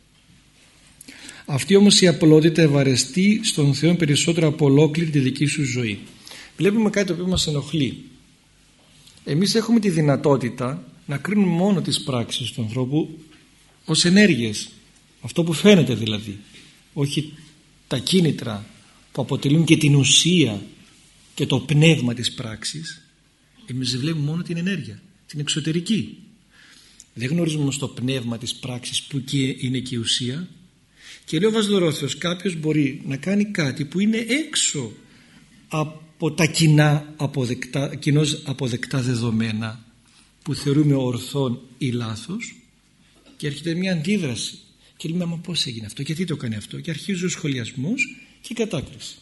Αυτή όμως η απλότητα ευαρεστεί στον Θεό περισσότερο από ολόκληρη τη δική σου ζωή. Βλέπουμε κάτι το οποίο μας ενοχλεί. Εμείς έχουμε τη δυνατότητα να κρίνουμε μόνο τις πράξεις του ανθρώπου ως ενέργειες, αυτό που φαίνεται δηλαδή, όχι τα κίνητρα που αποτελούν και την ουσία και το πνεύμα της πράξης. Εμείς βλέπουμε μόνο την ενέργεια, την εξωτερική. Δεν γνωρίζουμε όμως το πνεύμα της πράξης που και είναι και η ουσία. Και λέει ο Αββάς Δωροθέος, κάποιος μπορεί να κάνει κάτι που είναι έξω από τα κοινά αποδεκτά, κοινώς αποδεκτά δεδομένα που θεωρούμε ορθόν ή λάθος, και έρχεται μια αντίδραση και λέμε μα πώς έγινε αυτό, γιατί το κάνει αυτό, και αρχίζει ο σχολιασμός και η κατάκριση.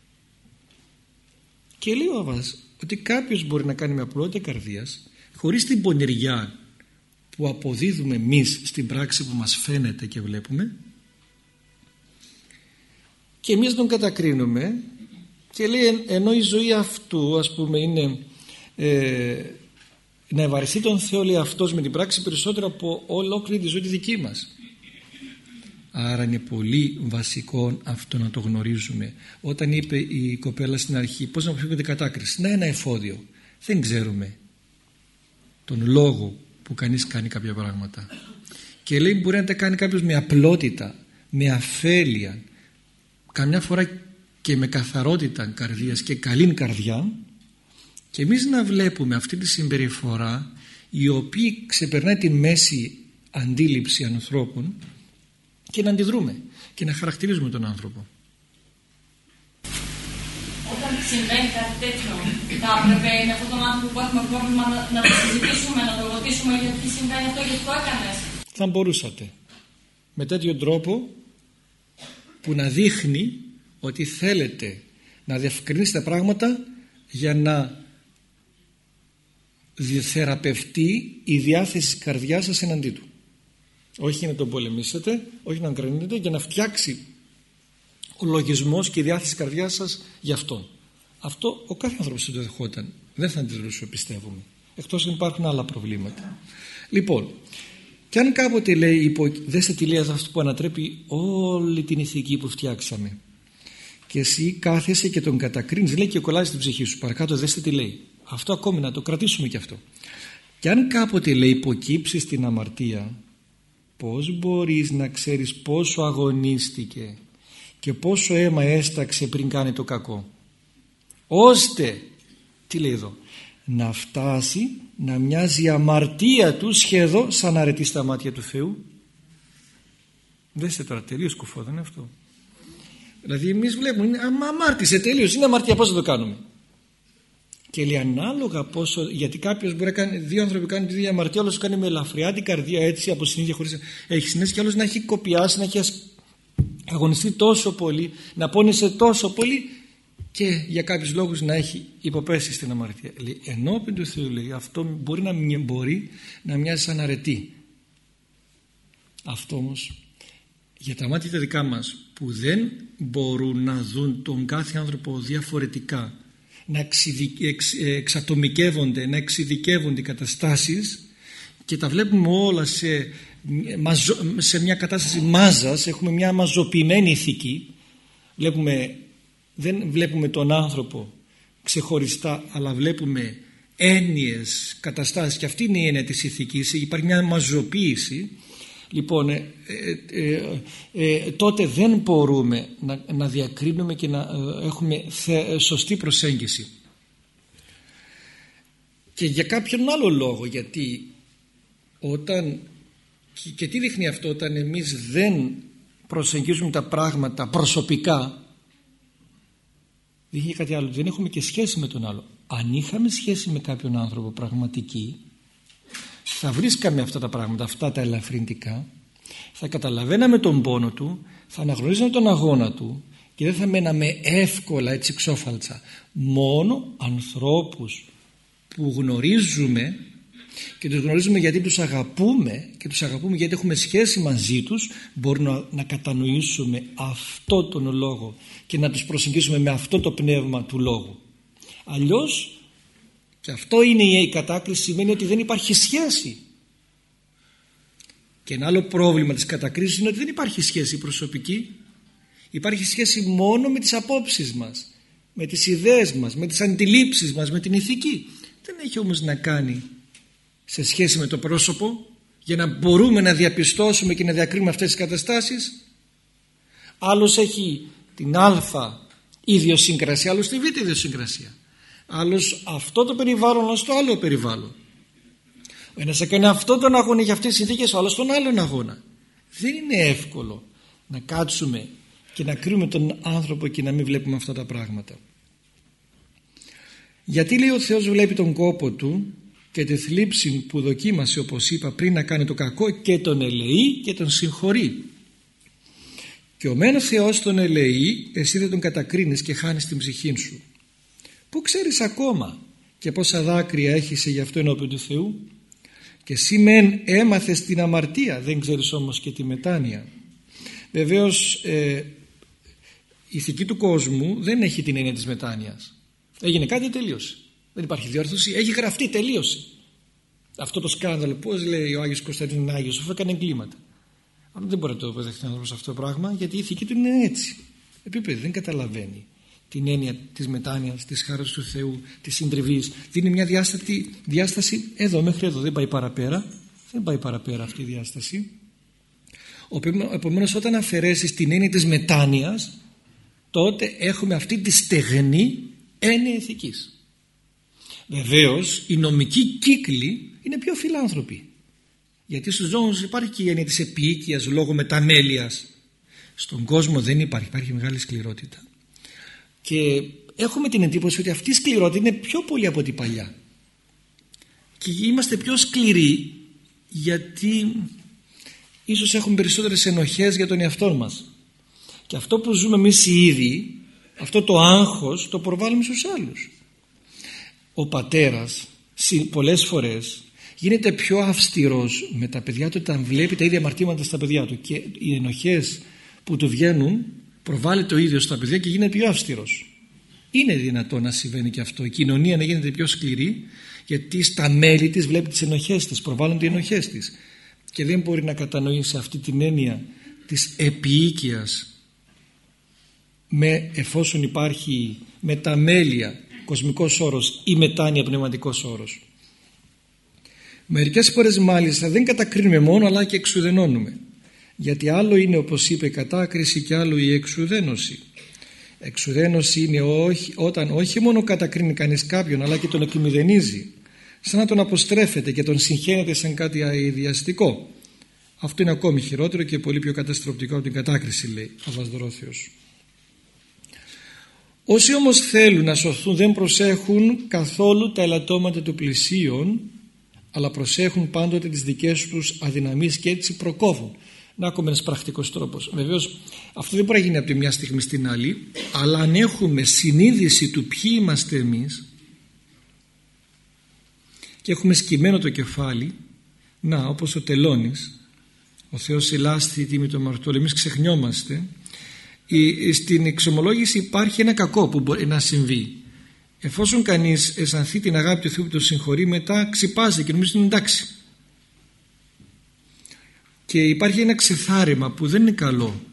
Και λέει ο Αββάς ότι κάποιος μπορεί να κάνει με απλότητα καρδίας, χωρίς την πονηριά που αποδίδουμε εμείς στην πράξη που μας φαίνεται και βλέπουμε, και εμείς τον κατακρίνουμε, και λέει ενώ η ζωή αυτού ας πούμε είναι ε, να ευαρεστεί τον Θεό, λέει αυτός με την πράξη περισσότερο από ολόκληρη τη ζωή τη δική μας. Άρα είναι πολύ βασικό αυτό να το γνωρίζουμε. Όταν είπε η κοπέλα στην αρχή πώς να αποφύγουμε την κατάκριση, να ένα εφόδιο, δεν ξέρουμε τον λόγο που κανείς κάνει κάποια πράγματα, και λέει μπορεί να τα κάνει κάποιος με απλότητα, με αφέλεια, καμιά φορά και με καθαρότητα καρδίας και καλήν καρδιά, και εμείς να βλέπουμε αυτή τη συμπεριφορά η οποία ξεπερνάει τη μέση αντίληψη ανθρώπων και να αντιδρούμε και να χαρακτηρίζουμε τον άνθρωπο. Όταν συμβαίνει κάτι τέτοιο, θα έπρεπε με αυτόν τον άνθρωπο που έχουμε πρόβλημα να, να το συζητήσουμε, να το ρωτήσουμε γιατί συμβαίνει αυτό, γιατί το έκανες? Θα μπορούσατε με τέτοιο τρόπο που να δείχνει ότι θέλετε να διευκρινίσετε πράγματα για να διθεραπευτεί η διάθεση της καρδιάς σας εναντί του. Όχι να τον πολεμήσετε, όχι να τον κρίνετε, για να φτιάξει ο λογισμός και η διάθεση της καρδιάς σας γι' αυτό. Αυτό ο κάθε άνθρωπος το δεχόταν. Δεν θα αντιδρούσε, πιστεύουμε. Εκτός αν υπάρχουν άλλα προβλήματα. Λοιπόν, και αν κάποτε λέει, υπο... δέστε τι λέει αυτό που ανατρέπει όλη την ηθική που φτιάξαμε, και εσύ κάθεσαι και τον κατακρίνεις, λέει, και κολλάζει την ψυχή σου. Παρακάτω δέστε τι λέει. Αυτό ακόμη να το κρατήσουμε και αυτό. Και αν κάποτε λέει υποκύψεις την αμαρτία, πώς μπορείς να ξέρεις πόσο αγωνίστηκε και πόσο αίμα έσταξε πριν κάνει το κακό? ώστε, τι λέει εδώ, να φτάσει να μοιάζει η αμαρτία του σχεδόν σαν αρετή στα μάτια του Θεού. Δέστε τώρα, τελείως κουφό, δεν είναι αυτό? Δηλαδή εμείς βλέπουμε, είναι, άμα αμάρτησε τελείως, είναι αμαρτία, πώς θα το κάνουμε? Και λέει ανάλογα πόσο, γιατί κάποιος μπορεί να κάνει, δύο άνθρωποι κάνουν τη ίδια αμαρτία, άλλος κάνει με ελαφριά την καρδία, έτσι από συνήθεια, χωρίς έχει συνέσει, και άλλος να έχει κοπιάσει, να έχει αγωνιστεί τόσο πολύ, να πόνεσε τόσο πολύ και για κάποιους λόγους να έχει υποπέσει στην αμαρτία. Λέει, ενώπιν του Θεού, λέει, αυτό μπορεί να, μπορεί να μοιάζει σαν αρετή. Αυτό όμως για τα μάτια τα δικά μας που δεν μπορούν να δουν τον κάθε άνθρωπο διαφορετικά, να εξ, εξατομικεύονται, να εξειδικεύονται οι καταστάσεις και τα βλέπουμε όλα σε, σε μια κατάσταση μάζας, έχουμε μια μαζοποιημένη ηθική, βλέπουμε, δεν βλέπουμε τον άνθρωπο ξεχωριστά, αλλά βλέπουμε έννοιες, καταστάσεις, και αυτή είναι η έννοια της ηθικής, υπάρχει μια μαζοποίηση. Λοιπόν, ε, ε, ε, ε, τότε δεν μπορούμε να, να διακρίνουμε και να ε, έχουμε θε, σωστή προσέγγιση. Και για κάποιον άλλο λόγο, γιατί όταν, και, και τι δείχνει αυτό, όταν εμείς δεν προσεγγίζουμε τα πράγματα προσωπικά, δείχνει κάτι άλλο, δεν έχουμε και σχέση με τον άλλο. Αν είχαμε σχέση με κάποιον άνθρωπο πραγματική, θα βρίσκαμε αυτά τα πράγματα, αυτά τα ελαφρυντικά, θα καταλαβαίναμε τον πόνο του, θα αναγνωρίζαμε τον αγώνα του και δεν θα μέναμε εύκολα έτσι ξόφαλτσα. Μόνο ανθρώπους που γνωρίζουμε, και τους γνωρίζουμε γιατί τους αγαπούμε, και τους αγαπούμε γιατί έχουμε σχέση μαζί τους, μπορούμε να, να κατανοήσουμε αυτό τον λόγο και να τους προσεγγίσουμε με αυτό το πνεύμα του λόγου. Αλλιώς, και αυτό είναι η κατάκριση, σημαίνει ότι δεν υπάρχει σχέση. Και ένα άλλο πρόβλημα της κατακρίσης είναι ότι δεν υπάρχει σχέση προσωπική. Υπάρχει σχέση μόνο με τις απόψεις μας, με τις ιδέες μας, με τις αντιλήψεις μας, με την ηθική. Δεν έχει όμως να κάνει σε σχέση με το πρόσωπο, για να μπορούμε να διαπιστώσουμε και να διακρίνουμε αυτές τις καταστάσεις. Άλλος έχει την α ιδιοσυγκρασία, άλλος τη β ιδιοσυγκρασία. Άλλος αυτό το περιβάλλον, άλλος το άλλο περιβάλλον. Ο ένας έκανε αυτό τον αγώνα για αυτές τις συνθήκες, ο άλλος τον άλλον αγώνα. Δεν είναι εύκολο να κάτσουμε και να κρίνουμε τον άνθρωπο και να μην βλέπουμε αυτά τα πράγματα. Γιατί, λέει, ο Θεός βλέπει τον κόπο του και τη θλίψη που δοκίμασε, όπως είπα πριν, να κάνει το κακό, και τον ελεεί και τον συγχωρεί. Και ο μεν Θεός τον ελεεί, εσύ δεν τον κατακρίνεις και χάνεις την ψυχή σου. Πού ξέρεις ακόμα και πόσα δάκρυα έχεις γι' αυτό ενώπιον του Θεού? Και εσύ μεν έμαθες την αμαρτία, δεν ξέρεις όμως και τη μετάνοια. Βεβαίως ε, η ηθική του κόσμου δεν έχει την έννοια της μετάνοιας. Έγινε κάτι, τελείωσε. Δεν υπάρχει διόρθωση, έχει γραφτεί, τελείωσε. Αυτό το σκάνδαλο, πώς λέει ο Άγιος Κωνσταντίνος είναι Άγιος, αφού έκανε εγκλήματα. Αλλά δεν μπορεί να το δεχτεί ο άνθρωπος αυτό το πράγμα, γιατί η ηθική του είναι έτσι. Επίπεδο, δεν καταλαβαίνει την έννοια της μετάνοιας, της χάρας του Θεού, της συντριβής. Δίνει μια διάσταση, διάσταση εδώ μέχρι εδώ, δεν πάει παραπέρα. Δεν πάει παραπέρα αυτή η διάσταση. Επομένως, όταν αφαιρέσεις την έννοια της μετάνοιας, τότε έχουμε αυτή τη στεγνή έννοια ηθικής. Βεβαίως οι νομικοί κύκλοι είναι πιο φιλάνθρωποι, γιατί στους νόμους υπάρχει και η έννοια της επίοικιας λόγω μεταμέλειας. Στον κόσμο δεν υπάρχει, υπάρχει μεγάλη σκληρότητα. Και έχουμε την εντύπωση ότι αυτή η σκληρότητα είναι πιο πολύ από την παλιά. Και είμαστε πιο σκληροί γιατί ίσως έχουμε περισσότερες ενοχές για τον εαυτό μας. Και αυτό που ζούμε εμείς οι ίδιοι, αυτό το άγχος, το προβάλλουμε στους άλλους. Ο πατέρας πολλές φορές γίνεται πιο αυστηρός με τα παιδιά του όταν βλέπει τα ίδια αμαρτήματα στα παιδιά του, και οι ενοχές που του βγαίνουν προβάλλει το ίδιο στα παιδιά και γίνεται πιο αυστηρός. Είναι δυνατό να συμβαίνει και αυτό, η κοινωνία να γίνεται πιο σκληρή, γιατί στα μέλη της βλέπει τις ενοχές της, προβάλλονται οι ενοχές της, και δεν μπορεί να κατανοήσει αυτή την έννοια της επίοικιας, με, εφόσον υπάρχει μεταμέλεια, κοσμικός όρος, ή μετάνοια, πνευματικός όρος. Μερικές φορές μάλιστα δεν κατακρίνουμε μόνο, αλλά και εξουδενώνουμε, γιατί άλλο είναι, όπως είπε, η κατάκριση και άλλο η εξουδένωση. Εξουδένωση είναι όχι, όταν όχι μόνο κατακρίνει κανείς κάποιον, αλλά και τον εκμηδενίζει, σαν να τον αποστρέφεται και τον συγχαίρεται σαν κάτι αηδιαστικό. Αυτό είναι ακόμη χειρότερο και πολύ πιο καταστροφικό από την κατάκριση, λέει ο Βασδρόθεος. Όσοι όμως θέλουν να σωθούν δεν προσέχουν καθόλου τα ελαττώματα του πλησίον, αλλά προσέχουν πάντοτε τις δικές τους αδυναμίες και έτσι προκόβουν. Να έχουμε ένας πρακτικός τρόπος. Βεβαίως αυτό δεν μπορεί να γίνει από τη μια στιγμή στην άλλη, αλλά αν έχουμε συνείδηση του ποιοι είμαστε εμείς και έχουμε σκυμμένο το κεφάλι, να, όπως ο Τελώνης, ο Θεός ελάστη τίμη το αμαρτωλό, εμείς ξεχνιόμαστε. Στην εξομολόγηση υπάρχει ένα κακό που μπορεί να συμβεί. Εφόσον κανείς αισθανθεί την αγάπη του Θεού που τον συγχωρεί, μετά ξυπάζει και νομίζει ότι είναι εντάξει. Και υπάρχει ένα ξεθάρεμα που δεν είναι καλό.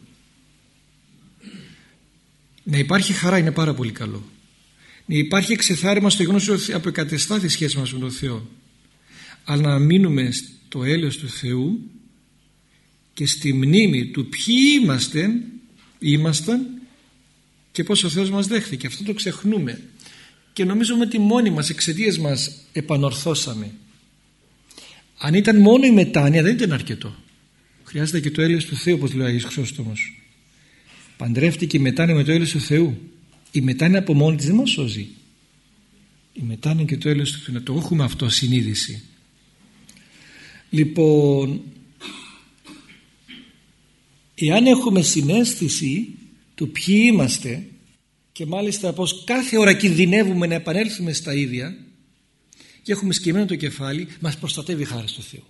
Να υπάρχει χαρά είναι πάρα πολύ καλό. Να υπάρχει ξεθάρεμα στο γεγονός ότι αποκατεστάθη η σχέση μας με τον Θεό. Αλλά να μείνουμε στο έλεος του Θεού και στη μνήμη του ποιοι είμαστε, ήμασταν και πώς ο Θεός μας δέχθηκε. Αυτό το ξεχνούμε και νομίζουμε ότι μόνοι μας εξαιτίας μας επανορθώσαμε. Αν ήταν μόνο η μετάνοια δεν ήταν αρκετό. Χρειάζεται και το έλεος του Θεού, όπως λέει ο Άγιος Χρυσόστομος. Παντρεύτηκε η μετάνοια με το έλεος του Θεού. Η μετάνοια από μόνη της δεν μας σώζει. Η μετάνοια και το έλεος του Θεού, να το έχουμε αυτό συνείδηση. Λοιπόν, εάν έχουμε συναίσθηση του ποιοι είμαστε και μάλιστα πως κάθε ώρα κινδυνεύουμε να επανέλθουμε στα ίδια και έχουμε σκυμμένο το κεφάλι, μας προστατεύει η χάρη του Θεού.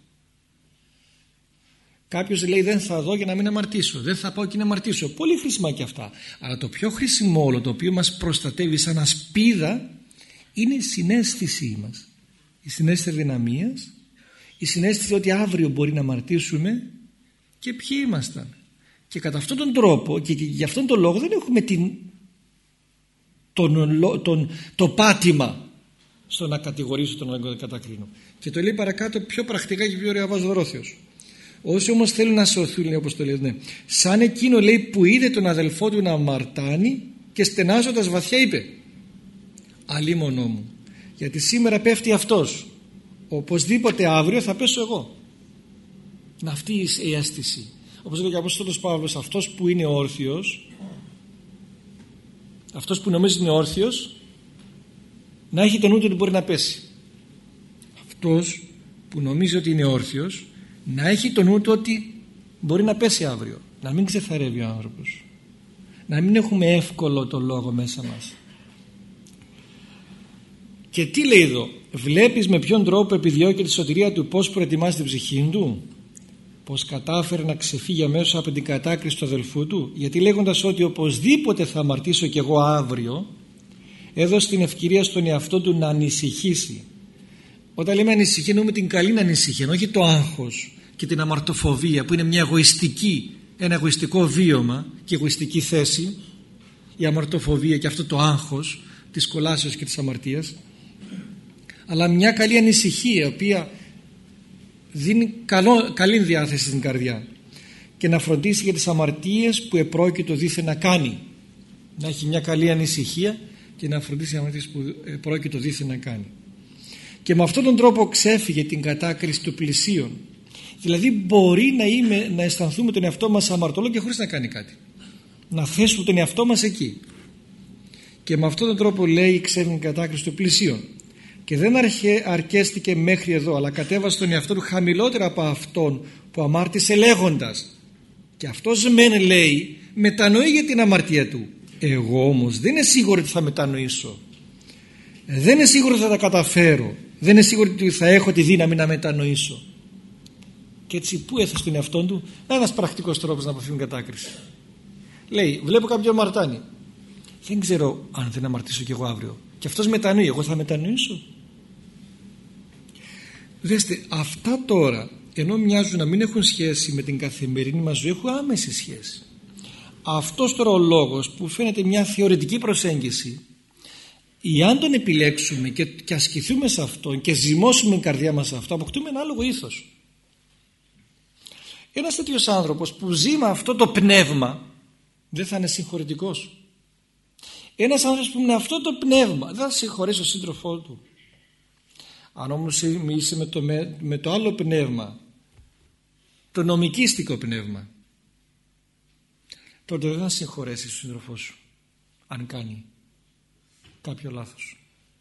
Κάποιος λέει δεν θα δω για να μην αμαρτήσω, δεν θα πάω και να αμαρτήσω. Πολύ χρήσιμα και αυτά. Αλλά το πιο χρήσιμο όλο, το οποίο μας προστατεύει σαν ασπίδα, είναι η συναίσθησή μας. Η συναίσθηση δυναμίας, η συναίσθηση ότι αύριο μπορεί να αμαρτήσουμε και ποιοι ήμασταν. Και κατά αυτόν τον τρόπο και για αυτόν τον λόγο δεν έχουμε την, τον, τον, το πάτημα στο να κατηγορήσω, τον να κατακρίνω. Και το λέει παρακάτω πιο πρακτικά και πιο ωραία Βασδρόθεος. Όσοι όμως θέλουν να σωθούν, λέει, όπως το λέει, ναι, σαν εκείνο, λέει, που είδε τον αδελφό του να αμαρτάνει και στενάζοντας βαθιά είπε, αλίμονό μου, γιατί σήμερα πέφτει αυτός, οπωσδήποτε αύριο θα πέσω εγώ. Να αυτή η αίσθηση. Όπως λέει ο Απόστολος Παύλος, αυτός που είναι όρθιος, αυτός που νομίζει είναι όρθιος, να έχει τον νου του ότι μπορεί να πέσει. Αυτός που νομίζει ότι είναι όρθιος, να έχει τον νου του ότι μπορεί να πέσει αύριο. Να μην ξεθαρεύει ο άνθρωπος. Να μην έχουμε εύκολο το λόγο μέσα μας. Και τι λέει εδώ, βλέπεις με ποιον τρόπο επιδιώκει τη σωτηρία του, πώς προετοιμάζει την ψυχή του, πως κατάφερε να ξεφύγει αμέσως από την κατάκριση του αδελφού του, γιατί λέγοντας ότι οπωσδήποτε θα αμαρτήσω κι εγώ αύριο, έδωσε την ευκαιρία στον εαυτό του να ανησυχήσει. Όταν λέμε ανησυχία, εννοούμε την καλή ανησυχία, όχι το άγχος και την αμαρτοφοβία που είναι μια εγωιστική, ένα εγωιστικό βίωμα και εγωιστική θέση, η αμαρτοφοβία και αυτό το άγχος της κολάσεως και της αμαρτίας, αλλά μια καλή ανησυχία η οποία δίνει καλό, καλή διάθεση στην καρδιά και να φροντίσει για τις αμαρτίες που επρόκειτο δήθεν να κάνει. Να έχει μια καλή ανησυχία και να φροντίσει τις αμαρτίες που επρόκειτο δήθεν να κάνει. Και με αυτόν τον τρόπο ξέφυγε την κατάκριση του πλησίον. Δηλαδή μπορεί να, είμαι, να αισθανθούμε τον εαυτό μας αμαρτωλό και χωρίς να κάνει κάτι. Να θέσουμε τον εαυτό μας εκεί. Και με αυτόν τον τρόπο, λέει, ξέφυγε την κατάκριση του πλησίον. Και δεν αρχε, αρκέστηκε μέχρι εδώ, αλλά κατέβασε τον εαυτό του χαμηλότερα από αυτόν που αμάρτησε λέγοντας. Και αυτός μεν, λέει, μετανοεί για την αμαρτία του. Εγώ όμως δεν είναι σίγουρο ότι θα μετανοήσω. Δεν είναι σίγουρο ότι θα τα καταφέρω. Δεν είναι σίγουρο ότι θα έχω τη δύναμη να μετανοήσω. Και έτσι πού έθεσε τον εαυτόν του? Ένας πρακτικός τρόπος να αποφύγουν κατάκριση. Λέει, βλέπω κάποιον αμαρτάνει. Δεν ξέρω αν δεν αμαρτήσω κι εγώ αύριο. Και αυτός μετανοεί, εγώ θα μετανοήσω? Δέστε, αυτά τώρα, ενώ μοιάζουν να μην έχουν σχέση με την καθημερινή μας ζωή, έχουν άμεση σχέση. Αυτός τώρα ο λόγος που φαίνεται μια θεωρητική προσέγγιση, ή αν τον επιλέξουμε και, και ασκηθούμε σε αυτό και ζυμώσουμε την καρδιά μας σε αυτό, αποκτούμε ένα άλλο ήθος. Ένας τέτοιος άνθρωπος που ζει με αυτό το πνεύμα δεν θα είναι συγχωρητικός. Ένας άνθρωπος που με αυτό το πνεύμα δεν θα συγχωρέσει τον σύντροφό του. Αν όμως είσαι με το, με, με το άλλο πνεύμα, το νομικίστικο πνεύμα, τότε δεν θα συγχωρέσει τον σύντροφό σου αν κάνει κάποιο λάθος.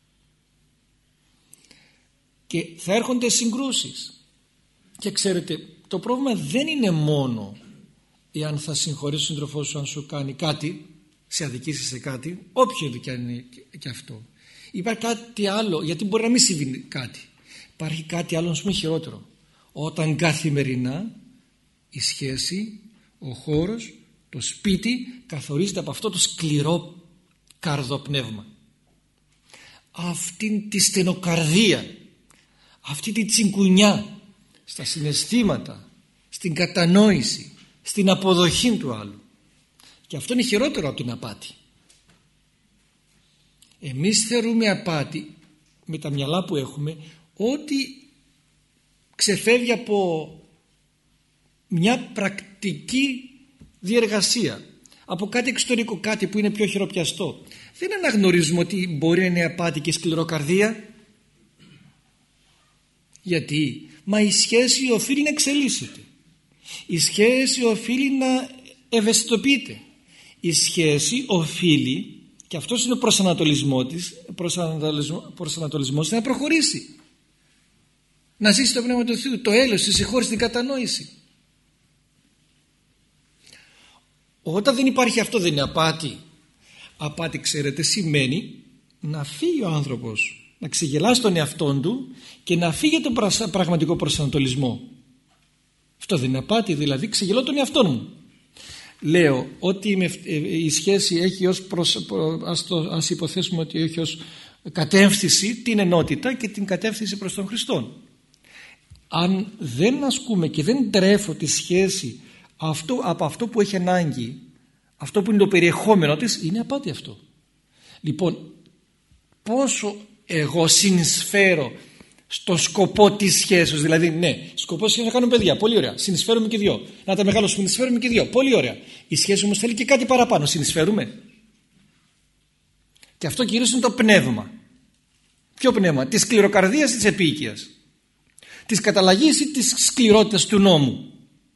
Και θα έρχονται συγκρούσεις. Και ξέρετε, το πρόβλημα δεν είναι μόνο εάν θα συγχωρήσει τον σύντροφό σου αν σου κάνει κάτι, σε αδικήσει σε κάτι, όποιο και αν είναι και αυτό. Υπάρχει κάτι άλλο, γιατί μπορεί να μην συμβεί κάτι. Υπάρχει κάτι άλλο, ας πούμε, χειρότερο. Όταν καθημερινά η σχέση, ο χώρος, το σπίτι καθορίζεται από αυτό το σκληρό καρδοπνεύμα. Αυτήν τη στενοκαρδία, αυτή τη τσιγκουνιά στα συναισθήματα, στην κατανόηση, στην αποδοχή του άλλου. Και αυτό είναι χειρότερο από την απάτη. Εμείς θεωρούμε απάτη με τα μυαλά που έχουμε ότι ξεφεύγει από μια πρακτική διεργασία, από κάτι εξωτερικό, κάτι που είναι πιο χειροπιαστό. Δεν αναγνωρίζουμε ότι μπορεί να είναι απάτη και σκληροκαρδία. Γιατί? Μα η σχέση οφείλει να εξελίσσεται. Η σχέση οφείλει να ευαισθητοποιείται. Η σχέση οφείλει, και αυτός είναι ο προσανατολισμός της, προσανατολισμό, προσανατολισμός, να προχωρήσει. Να ζήσει το πνεύμα του Θεού, το έλεος, τη συγχώρηση, την κατανόηση. Όταν δεν υπάρχει αυτό, δεν είναι απάτη. Απάτη, ξέρετε, σημαίνει να φύγει ο άνθρωπος, να ξεγελάσει τον εαυτόν του και να φύγει τον πραγματικό προσανατολισμό. Αυτό δεν είναι απάτη? Δηλαδή ξεγελώ τον εαυτόν μου. Λέω ότι η σχέση έχει ως προς, ας, το, ας υποθέσουμε ότι έχει ως κατεύθυνση την ενότητα και την κατεύθυνση προς τον Χριστό. Αν δεν ασκούμε και δεν τρέφω τη σχέση αυτό, από αυτό που έχει ανάγκη, αυτό που είναι το περιεχόμενο της, είναι απάτη αυτό. Λοιπόν, πόσο εγώ συνεισφέρω στο σκοπό της σχέσης, δηλαδή ναι, σκοπός είναι να κάνουμε παιδιά, πολύ ωραία, συνεισφέρουμε και δυο, να τα μεγαλώσουμε, συνεισφέρουμε και δυο, πολύ ωραία. Η σχέση όμως θέλει και κάτι παραπάνω, συνεισφέρουμε. Και αυτό κυρίως είναι το πνεύμα. Ποιο πνεύμα? Της σκληροκαρδίας ή της επίοικιας, της καταλλαγής ή της σκληρότητας του νόμου.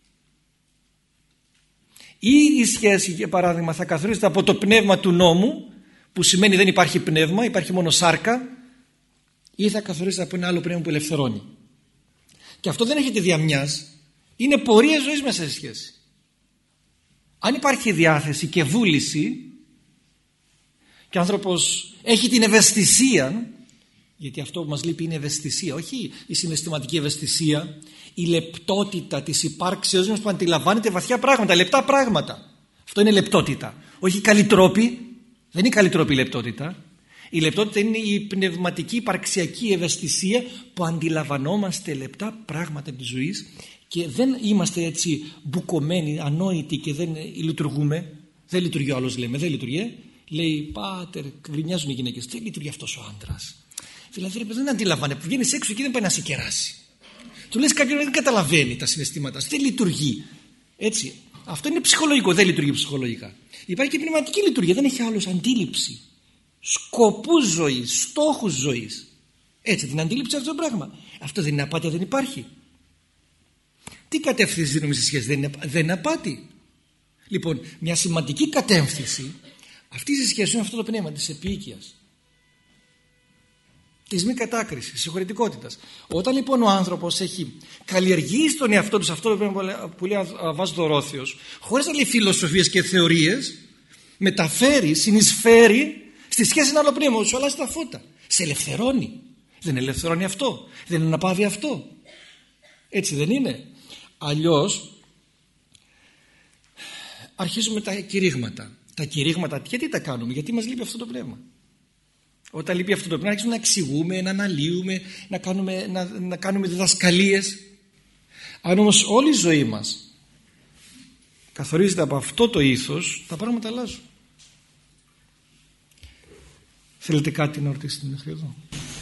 Ή η σχέση, για παράδειγμα, θα καθορίζεται από το πνεύμα του νόμου, που σημαίνει δεν υπάρχει πνεύμα, υπάρχει μόνο σάρκα, ή θα καθορίζεται από ένα άλλο πνεύμα που ελευθερώνει. Και αυτό δεν έχετε διαμιάς, είναι πορεία ζωής μέσα σε σχέση. Αν υπάρχει διάθεση και βούληση και ο άνθρωπος έχει την ευαισθησία, γιατί αυτό που μας λείπει είναι ευαισθησία, όχι η συναισθηματική ευαισθησία, η λεπτότητα της υπάρξεως μας που αντιλαμβάνεται βαθιά πράγματα, λεπτά πράγματα. Αυτό είναι λεπτότητα. Όχι καλή τρόπη, δεν είναι καλή τρόπη η λεπτότητα. Η λεπτότητα είναι η πνευματική υπαρξιακή ευαισθησία που αντιλαμβανόμαστε λεπτά πράγματα της ζωής και δεν είμαστε έτσι μπουκωμένοι, ανόητοι και δεν λειτουργούμε. Δεν λειτουργεί ο άλλος, λέμε, δεν λειτουργεί. Λέει, πάτερ, γκρινιάζουν οι γυναίκες. Δεν λειτουργεί αυτός ο άντρας. Δηλαδή ρε, δεν αντιλαμβάνει, που βγαίνεις έξω και δεν πάει να σε κεράσει. Του λες κάποιον δεν καταλαβαίνει τα συναισθήματα, δεν λειτουργεί. Έτσι. Αυτό είναι ψυχολογικό, δεν λειτουργεί ψυχολογικά. Υπάρχει και πνευματική λειτουργία, δεν έχει άλλος αντίληψη σκοπούς ζωής, στόχους ζωής. Έτσι, την αντίληψη αυτό το πράγμα. Αυτό δεν είναι απάτη, δεν υπάρχει. Τι κατεύθυνση δίνουμε στη σχέση, δεν είναι, δεν είναι απάτη? Λοιπόν, μια σημαντική κατεύθυνση αυτή τη σχέση είναι αυτό το πνεύμα της επίοικιας, της μη κατάκρισης, της συγχωρητικότητας. Όταν λοιπόν ο άνθρωπος έχει καλλιεργήσει τον εαυτό του σε αυτό το πνεύμα που λέει Αββάς Δωρόθεος, χωρίς να λέει φιλοσοφίες και θεωρίες, μεταφέρει, συνεισφέρει στη σχέση ένα άλλο πνεύμα, σου αλλάζει τα φώτα. Σε ελευθερώνει. Δεν ελευθερώνει αυτό? Δεν αναπαύει αυτό? Έτσι δεν είναι? Αλλιώς αρχίζουμε τα κηρύγματα. Τα κηρύγματα γιατί τα κάνουμε? Γιατί μας λείπει αυτό το πνεύμα. Όταν λείπει αυτό το πνεύμα αρχίζουμε να εξηγούμε, να αναλύουμε, να κάνουμε, να, να κάνουμε διδασκαλίες. Αν όμως όλη η ζωή μας καθορίζεται από αυτό το ήθος, τα πράγματα αλλάζουν. Θέλετε κάτι να ρωτήσετε μέχρι εδώ?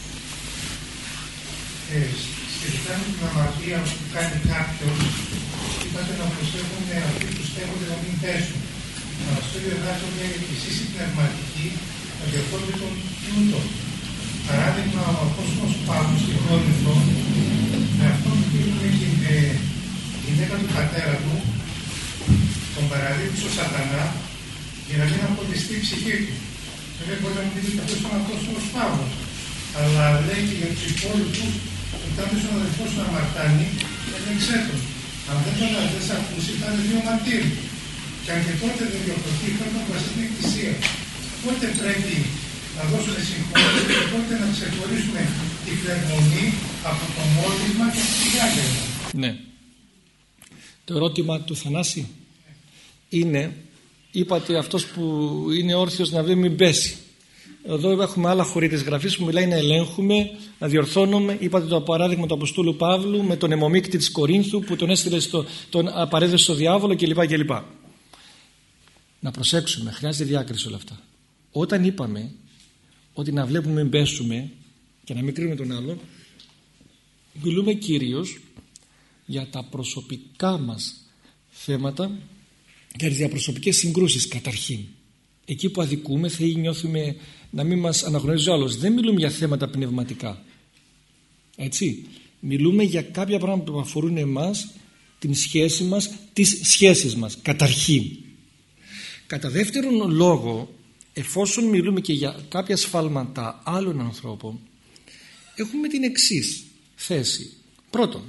Ε, σχετικά με την αμαρτία που κάνει κάποιος, είπατε να προσέχουν αυτοί που στέκονται να μην πέσουν. Αυτό διαδράζει μια εκκλησίση πνευματική των διαφόρων πλούτων. Παράδειγμα, ο Απόστολος Παύλος στην Κόρινθο, με αυτόν που πήγαινε και την γυναίκα του πατέρα του, τον παραδείγματος ο Σατανά, για να μην αποτιστεί η ψυχή του. Δεν μπορεί να μου πει ότι αυτό είναι ο Απόστολος Παύλος. Αλλά λέει και για τους υπόλοιπους, ότι αν ο αδελφός του αμαρτάνει, δεν ξέρουν. Αν δεν τον δεν σε ακούσει, θα είναι δύο μαρτύροι. Και αν και τότε δεν διορθωθεί, πρέπει να βασίσει την εκκλησία. Πότε πρέπει να δώσουμε συγχώρηση και πότε να ξεχωρίσουμε τη φλεγμονή από το μόλυσμα και τη διάγευμα. Ναι. Το ερώτημα του Θανάση είναι, είπατε αυτός που είναι όρθιος να μην πέσει. Εδώ έχουμε άλλα χωρί της γραφής που μιλάει να ελέγχουμε, να διορθώνουμε. Είπατε το παράδειγμα του Αποστόλου Παύλου με τον αιμομίκτη της Κορίνθου που τον έστειλε στο, τον παρέδεσε στο διάβολο κλπ. κλπ. Να προσέξουμε, χρειάζεται διάκριση όλα αυτά. Όταν είπαμε ότι να βλέπουμε μην πέσουμε και να μην κρίνουμε τον άλλο, μιλούμε κυρίως για τα προσωπικά μας θέματα, για τις διαπροσωπικές συγκρούσεις καταρχήν. Εκεί που αδικούμεθα ή νιώθουμε να μην μας αναγνωρίζει ο άλλος. Δεν μιλούμε για θέματα πνευματικά. Έτσι. Μιλούμε για κάποια πράγματα που αφορούν εμάς, την σχέση μας, τις σχέσεις μας καταρχήν. Κατά δεύτερον λόγο, εφόσον μιλούμε και για κάποια σφάλματα άλλων ανθρώπων, έχουμε την εξής θέση. Πρώτον,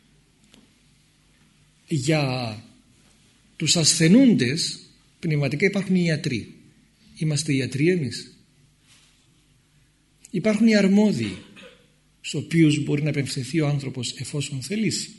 για τους ασθενούντες πνευματικά υπάρχουν οι ιατροί. Είμαστε ιατροί εμείς? Υπάρχουν οι αρμόδιοι στους οποίους μπορεί να απευθυνθεί ο άνθρωπος εφόσον θελήσει.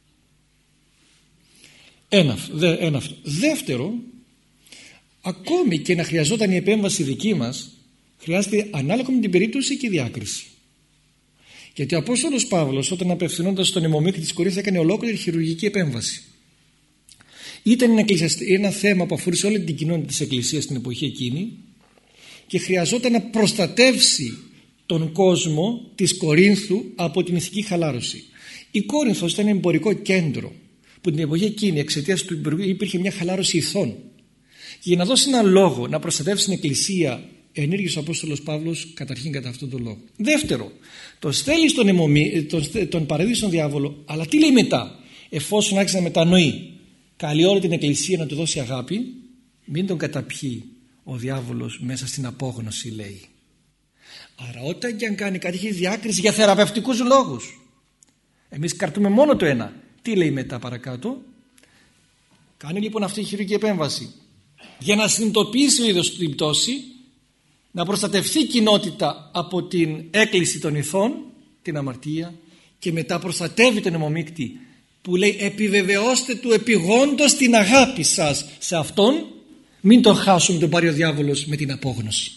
Ένα, δε, ένα αυτό. Δεύτερο, ακόμη και να χρειαζόταν η επέμβαση δική μας, χρειάζεται ανάλογα με την περίπτωση και διάκριση. Γιατί ο Απόστολος Παύλος, όταν απευθυνόταν στον αιμομίκτη της Κορίνθου, έκανε ολόκληρη χειρουργική επέμβαση. Ήταν ένα, ένα θέμα που αφορούσε όλη την κοινότητα της Εκκλησίας στην εποχή εκείνη και χρειαζόταν να προστατεύσει τον κόσμο της Κορίνθου από την ηθική χαλάρωση. Η Κόρινθος ήταν ένα εμπορικό κέντρο που την εποχή εκείνη εξαιτίας του εμπορικού υπήρχε μια χαλάρωση ηθών. Και για να δώσει έναν λόγο να προστατεύσει την Εκκλησία, ενέργησε ο Απόστολος Παύλος καταρχήν κατά αυτόν τον λόγο. Δεύτερο, τον στέλνει στον αιμομί, τον, τον παραδείγει στον διάβολο, αλλά τι λέει μετά? Εφόσον άρχισε να μετανοεί, καλεί όλη την Εκκλησία να του δώσει αγάπη, μην τον καταπιεί ο διάβολος μέσα στην απόγνωση, λέει. Άρα όταν και αν κάνει κάτι, έχει διάκριση για θεραπευτικούς λόγους. Εμείς κρατούμε μόνο το ένα. Τι λέει μετά παρακάτω? Κάνει λοιπόν αυτή η χειρουργική επέμβαση για να συνειδητοποιήσει ο ίδιος την πτώση, να προστατευθεί η κοινότητα από την έκκληση των ηθών, την αμαρτία, και μετά προστατεύει τον αιμομίκτη που λέει επιβεβαιώστε του επιγόντως την αγάπη σας σε αυτόν, μην τον χάσουμε, τον πάρει ο διάβολος με την απόγνωση.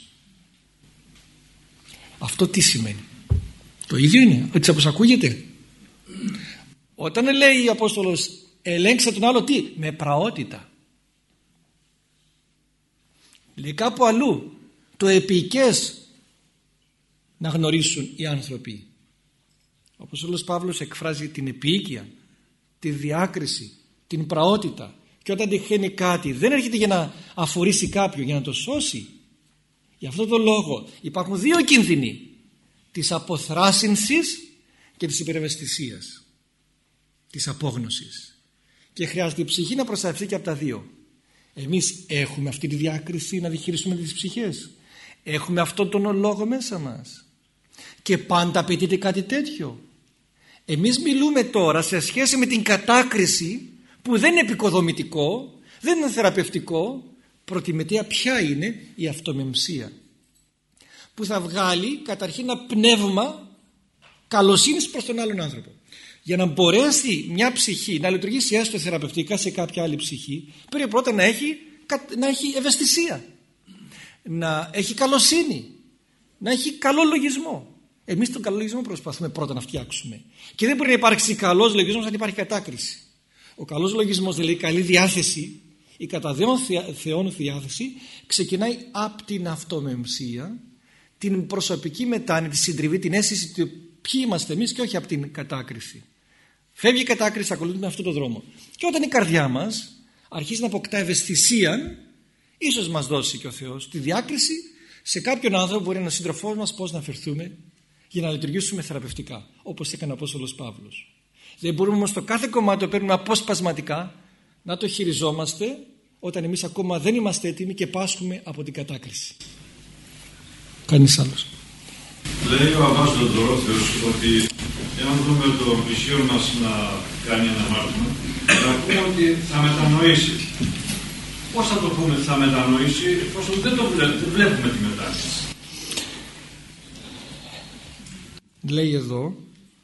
Αυτό τι σημαίνει? Το ίδιο είναι, έτσι όπως ακούγεται. Όταν λέει ο Απόστολος ελέγξα τον άλλο, τι? Με πραότητα. Λέει κάπου αλλού το επικές να γνωρίσουν οι άνθρωποι. Ο Απόστολος Παύλος εκφράζει την επίοικια, τη διάκριση, την πραότητα, και όταν τυχαίνει κάτι δεν έρχεται για να αφορήσει κάποιον, για να το σώσει. Γι' αυτό το λόγο υπάρχουν δύο κίνδυνοι, της αποθράσινσης και της υπερευαισθησίας, της απόγνωσης, και χρειάζεται η ψυχή να προστατευτεί και από τα δύο. Εμείς έχουμε αυτή τη διάκριση να διαχειριστούμε τις ψυχές? Έχουμε αυτόν τον λόγο μέσα μας και πάντα απαιτείται κάτι τέτοιο? Εμείς μιλούμε τώρα σε σχέση με την κατάκριση που δεν είναι επικοδομητικό, δεν είναι θεραπευτικό. Προτιμητέα ποια είναι? Η αυτομεμψία, που θα βγάλει καταρχήν ένα πνεύμα καλοσύνης προς τον άλλον άνθρωπο. Για να μπορέσει μια ψυχή να λειτουργήσει έστω θεραπευτικά σε κάποια άλλη ψυχή, πρέπει πρώτα να έχει, να έχει ευαισθησία, να έχει καλοσύνη, να έχει καλό λογισμό. Εμείς τον καλό λογισμό προσπαθούμε πρώτα να φτιάξουμε. Και δεν μπορεί να υπάρξει καλός λογισμός αν υπάρχει κατάκριση. Ο καλός λογισμός, δηλαδή καλή διάθεση, η κατά Θεόν διάθεση, ξεκινάει από την αυτομεμψία, την προσωπική μετάνοια, τη συντριβή, την αίσθηση του ποιοι είμαστε εμείς, και όχι από την κατάκριση. Φεύγει η κατάκριση, ακολουθούμε αυτόν τον δρόμο. Και όταν η καρδιά μας αρχίζει να αποκτά ευαισθησία, Ίσως μας δώσει και ο Θεός τη διάκριση σε κάποιον άνθρωπο, μπορεί να είναι ο σύντροφός μας, πώς να φερθούμε για να λειτουργήσουμε θεραπευτικά, όπως έκανε ο Απόστολος Παύλος. Δεν μπορούμε όμως το κάθε κομμάτι το παίρνουμε αποσπασματικά, να το χειριζόμαστε όταν εμείς ακόμα δεν είμαστε έτοιμοι και πάσχουμε από την κατάκριση. Κανείς άλλος? Λέει ο Αββάς Λοντρόθεος ότι εάν δούμε το πλησίο μας να κάνει ένα αμάρτημα, θα πούμε ότι θα μετανοήσει. Πώς θα το πούμε ότι θα μετανοήσει, εφόσον δεν το βλέπουμε, βλέπουμε τη μετάνοηση? Λέει εδώ,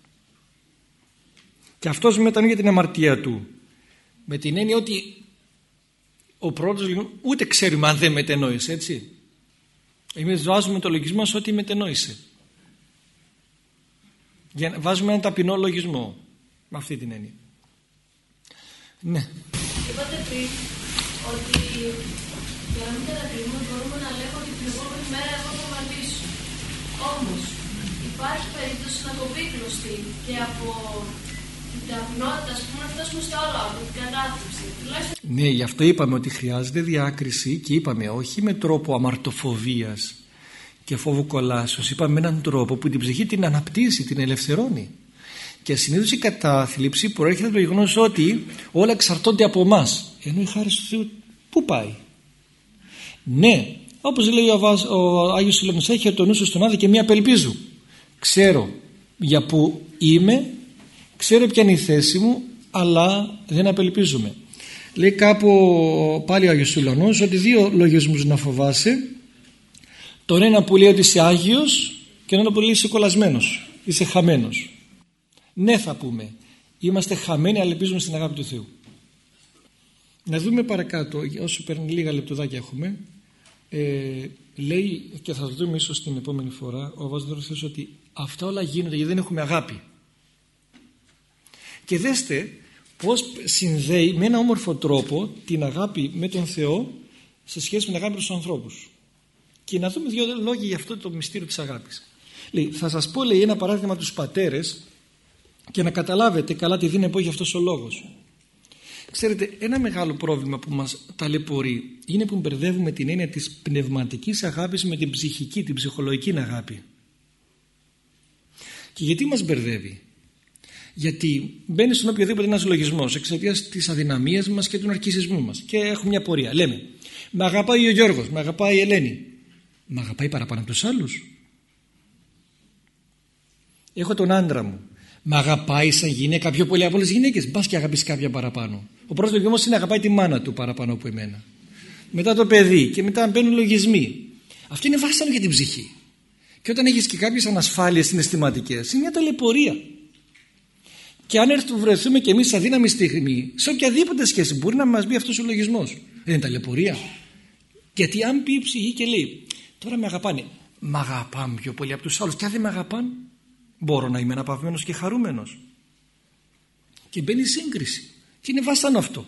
και αυτός μετανοεί για την αμαρτία του, με την έννοια ότι ο πρώτος ούτε ξέρουμε αν δεν μετενόησε, έτσι. Εμείς βάζουμε το λογισμό μας ότι μετενόησε. Για, βάζουμε έναν ταπεινό λογισμό με αυτή την έννοια. Ναι. Είπατε πριν ότι για να μην κατακρίνουμε μπορούμε να λέμε ότι την επόμενη μέρα εγώ θα μαρτήσω. Όμως υπάρχει περίπτωση να το βίκλωστεί και από την ταπεινότητα, ας πούμε, να φτάσουμε στο άλλο, από την κατάθλιψη. Ναι, γι' αυτό είπαμε ότι χρειάζεται διάκριση και είπαμε όχι με τρόπο αμαρτοφοβίας και φόβου κολάσεως. Είπαμε με έναν τρόπο που την ψυχή την αναπτύσσει, την ελευθερώνει. Και συνήθως η κατάθλιψη προέρχεται από το γεγονός ότι όλα εξαρτώνται από εμάς. Ενώ η χάρη του Θεού πού πάει? Ναι, όπως λέει ο, Αβάς, ο Άγιος Σιλομός, έχει το νου σου στον άδει και μία απελπίζου. Ξέρω για που είμαι, ξέρω ποια είναι η θέση μου, αλλά δεν απελπίζουμε. Λέει κάπου πάλι ο Άγιος Σιλομός ότι δύο λογισμούς να φοβάσαι. Τον ένα που λέει ότι είσαι Άγιος και τον ένα που λέει είσαι κολλασμένος, είσαι χαμένος. Ναι, θα πούμε, είμαστε χαμένοι αλλά ελπίζουμε στην αγάπη του Θεού. Να δούμε παρακάτω, όσο παίρνει λίγα λεπτοδάκια έχουμε, ε, λέει, και θα το δούμε ίσως την επόμενη φορά, ο Βαζδόρος, ότι αυτά όλα γίνονται γιατί δεν έχουμε αγάπη. Και δέστε πώς συνδέει με ένα όμορφο τρόπο την αγάπη με τον Θεό σε σχέση με την αγάπη με τους ανθρώπους. Και να δούμε δύο λόγια για αυτό το μυστήριο της αγάπης. Λέει, θα σας πω, λέει, ένα παράδειγμα τους πατέρες και να καταλάβετε καλά τη δύναμη που έχει αυτός ο λόγος. Ξέρετε, ένα μεγάλο πρόβλημα που μας ταλαιπωρεί είναι που μπερδεύουμε την έννοια της πνευματικής αγάπης με την ψυχική, την ψυχολογική αγάπη. Και γιατί μας μπερδεύει? Γιατί μπαίνει στον οποιοδήποτε ένας λογισμός εξαιτίας της αδυναμίας μας και του ναρκισσισμού μας. Και έχουμε μια πορεία. Λέμε, με αγαπάει ο Γιώργος, με αγαπάει η Ελένη. Με αγαπάει παραπάνω από τους άλλους. Έχω τον άντρα μου. Με αγαπάει σαν γυναίκα πιο πολύ από όλες τις γυναίκες. Μπας και αγαπήσει κάποια παραπάνω. Ο πρώτος λογισμός είναι αγαπάει τη μάνα του παραπάνω από εμένα. Μετά το παιδί και μετά μπαίνουν λογισμοί. Αυτό είναι βάσανο για την ψυχή. Και όταν έχεις και κάποιες ανασφάλειες συναισθηματικές, είναι μια ταλαιπωρία. Και αν έρθουμε βρεθούμε και εμείς σε αδύναμη στιγμή, σε οποιαδήποτε σχέση, μπορεί να μας μπει αυτός ο λογισμός. Δεν είναι ταλαιπωρία? Γιατί αν πει η ψυχή και λέει, τώρα με αγαπάνε, με αγαπάνε πιο πολύ από τους άλλους, και αν δεν με αγαπάνε, μπορώ να είμαι αναπαυμένος και χαρούμενος? Και μπαίνει σύγκριση. Και είναι βάσανο αυτό.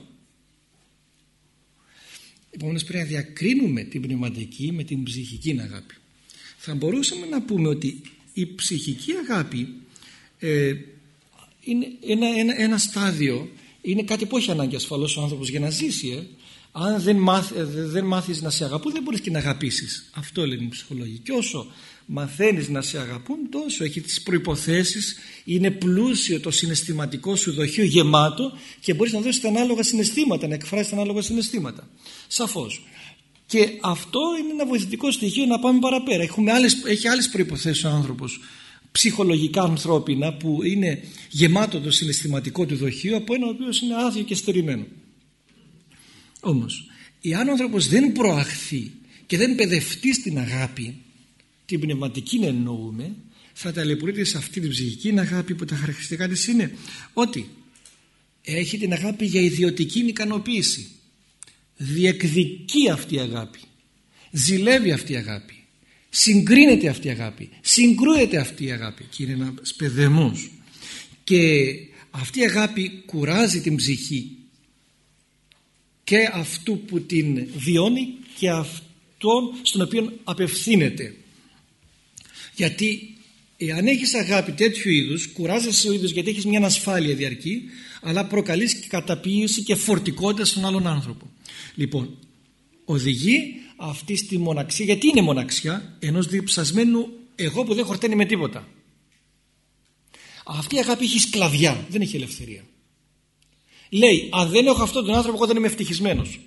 Επομένως πρέπει να διακρίνουμε την πνευματική με την ψυχική αγάπη. Θα μπορούσαμε να πούμε ότι η ψυχική αγάπη ε, είναι ένα, ένα, ένα στάδιο, είναι κάτι που έχει ανάγκη ασφαλώς ο άνθρωπος για να ζήσει. Ε. Αν δεν, μάθ, ε, δεν μάθεις να σε αγαπούν, δεν μπορείς και να αγαπήσεις. Αυτό λένε οι ψυχολόγοι. Και όσο μαθαίνεις να σε αγαπούν, τόσο έχει τις προϋποθέσεις, είναι πλούσιο το συναισθηματικό σου δοχείο, γεμάτο, και μπορείς να δώσεις τα ανάλογα συναισθήματα, να εκφράσεις τα ανάλογα συναισθήματα. Σαφώς. Και αυτό είναι ένα βοηθητικό στοιχείο να πάμε παραπέρα. Έχουμε άλλες, έχει άλλες προϋποθέσεις ο άνθρωπος, ψυχολογικά ανθρώπινα, που είναι γεμάτο το συναισθηματικό του δοχείο από ένα ο οποίος είναι άδειο και στερημένο. Όμως, εάν ο άνθρωπος δεν προαχθεί και δεν παιδευτεί στην αγάπη, την πνευματική εννοούμε, θα ταλαιπωρείται σε αυτή την ψυχική αγάπη, που τα χαρακτηριστικά της είναι ότι έχει την αγάπη για ιδιωτική ικανοποίηση. Διεκδικεί αυτή η αγάπη, ζηλεύει αυτή η αγάπη, συγκρίνεται αυτή η αγάπη, συγκρούεται αυτή η αγάπη, και είναι ένας παιδεμός. Και αυτή η αγάπη κουράζει την ψυχή, και αυτού που την βιώνει και αυτόν στον οποίο απευθύνεται. Γιατί εάν έχεις αγάπη τέτοιου είδους, κουράζεσαι ο ίδιος γιατί έχεις μια ανασφάλεια διαρκή, αλλά προκαλείς και καταπίεση και φορτικότητα στον άλλον άνθρωπο. Λοιπόν, οδηγεί αυτή στη μοναξία. Γιατί είναι μοναξιά? Ενός διψασμένου εγώ που δεν χορταίνει με τίποτα. Αυτή η αγάπη έχει σκλαβιά, δεν έχει ελευθερία. Λέει, αν δεν έχω αυτόν τον άνθρωπο, εγώ δεν είμαι ευτυχισμένος.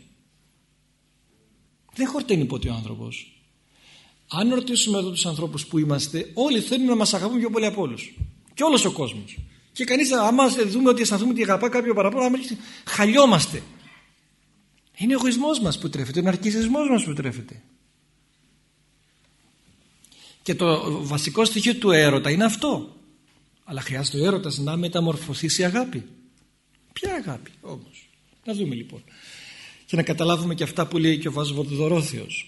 Δεν χορταίνει ποτέ ο άνθρωπος. Αν ρωτήσουμε εδώ τους ανθρώπους που είμαστε, όλοι θέλουν να μας αγαπούν πιο πολύ από όλους. Και όλος ο κόσμος. Και κανείς, άμα δούμε ότι αισθανθούμε ότι αγαπά κάποιο παραπάνω, χαλιόμαστε. Είναι ο εγωισμός μας που τρέφεται, ο ναρκισσισμός μας που τρέφεται. Και το βασικό στοιχείο του έρωτα είναι αυτό. Αλλά χρειάζεται ο έρωτας να μεταμορφωθεί σε αγάπη. Ποια αγάπη όμως? Να δούμε λοιπόν. Και να καταλάβουμε και αυτά που λέει και ο Βάσος.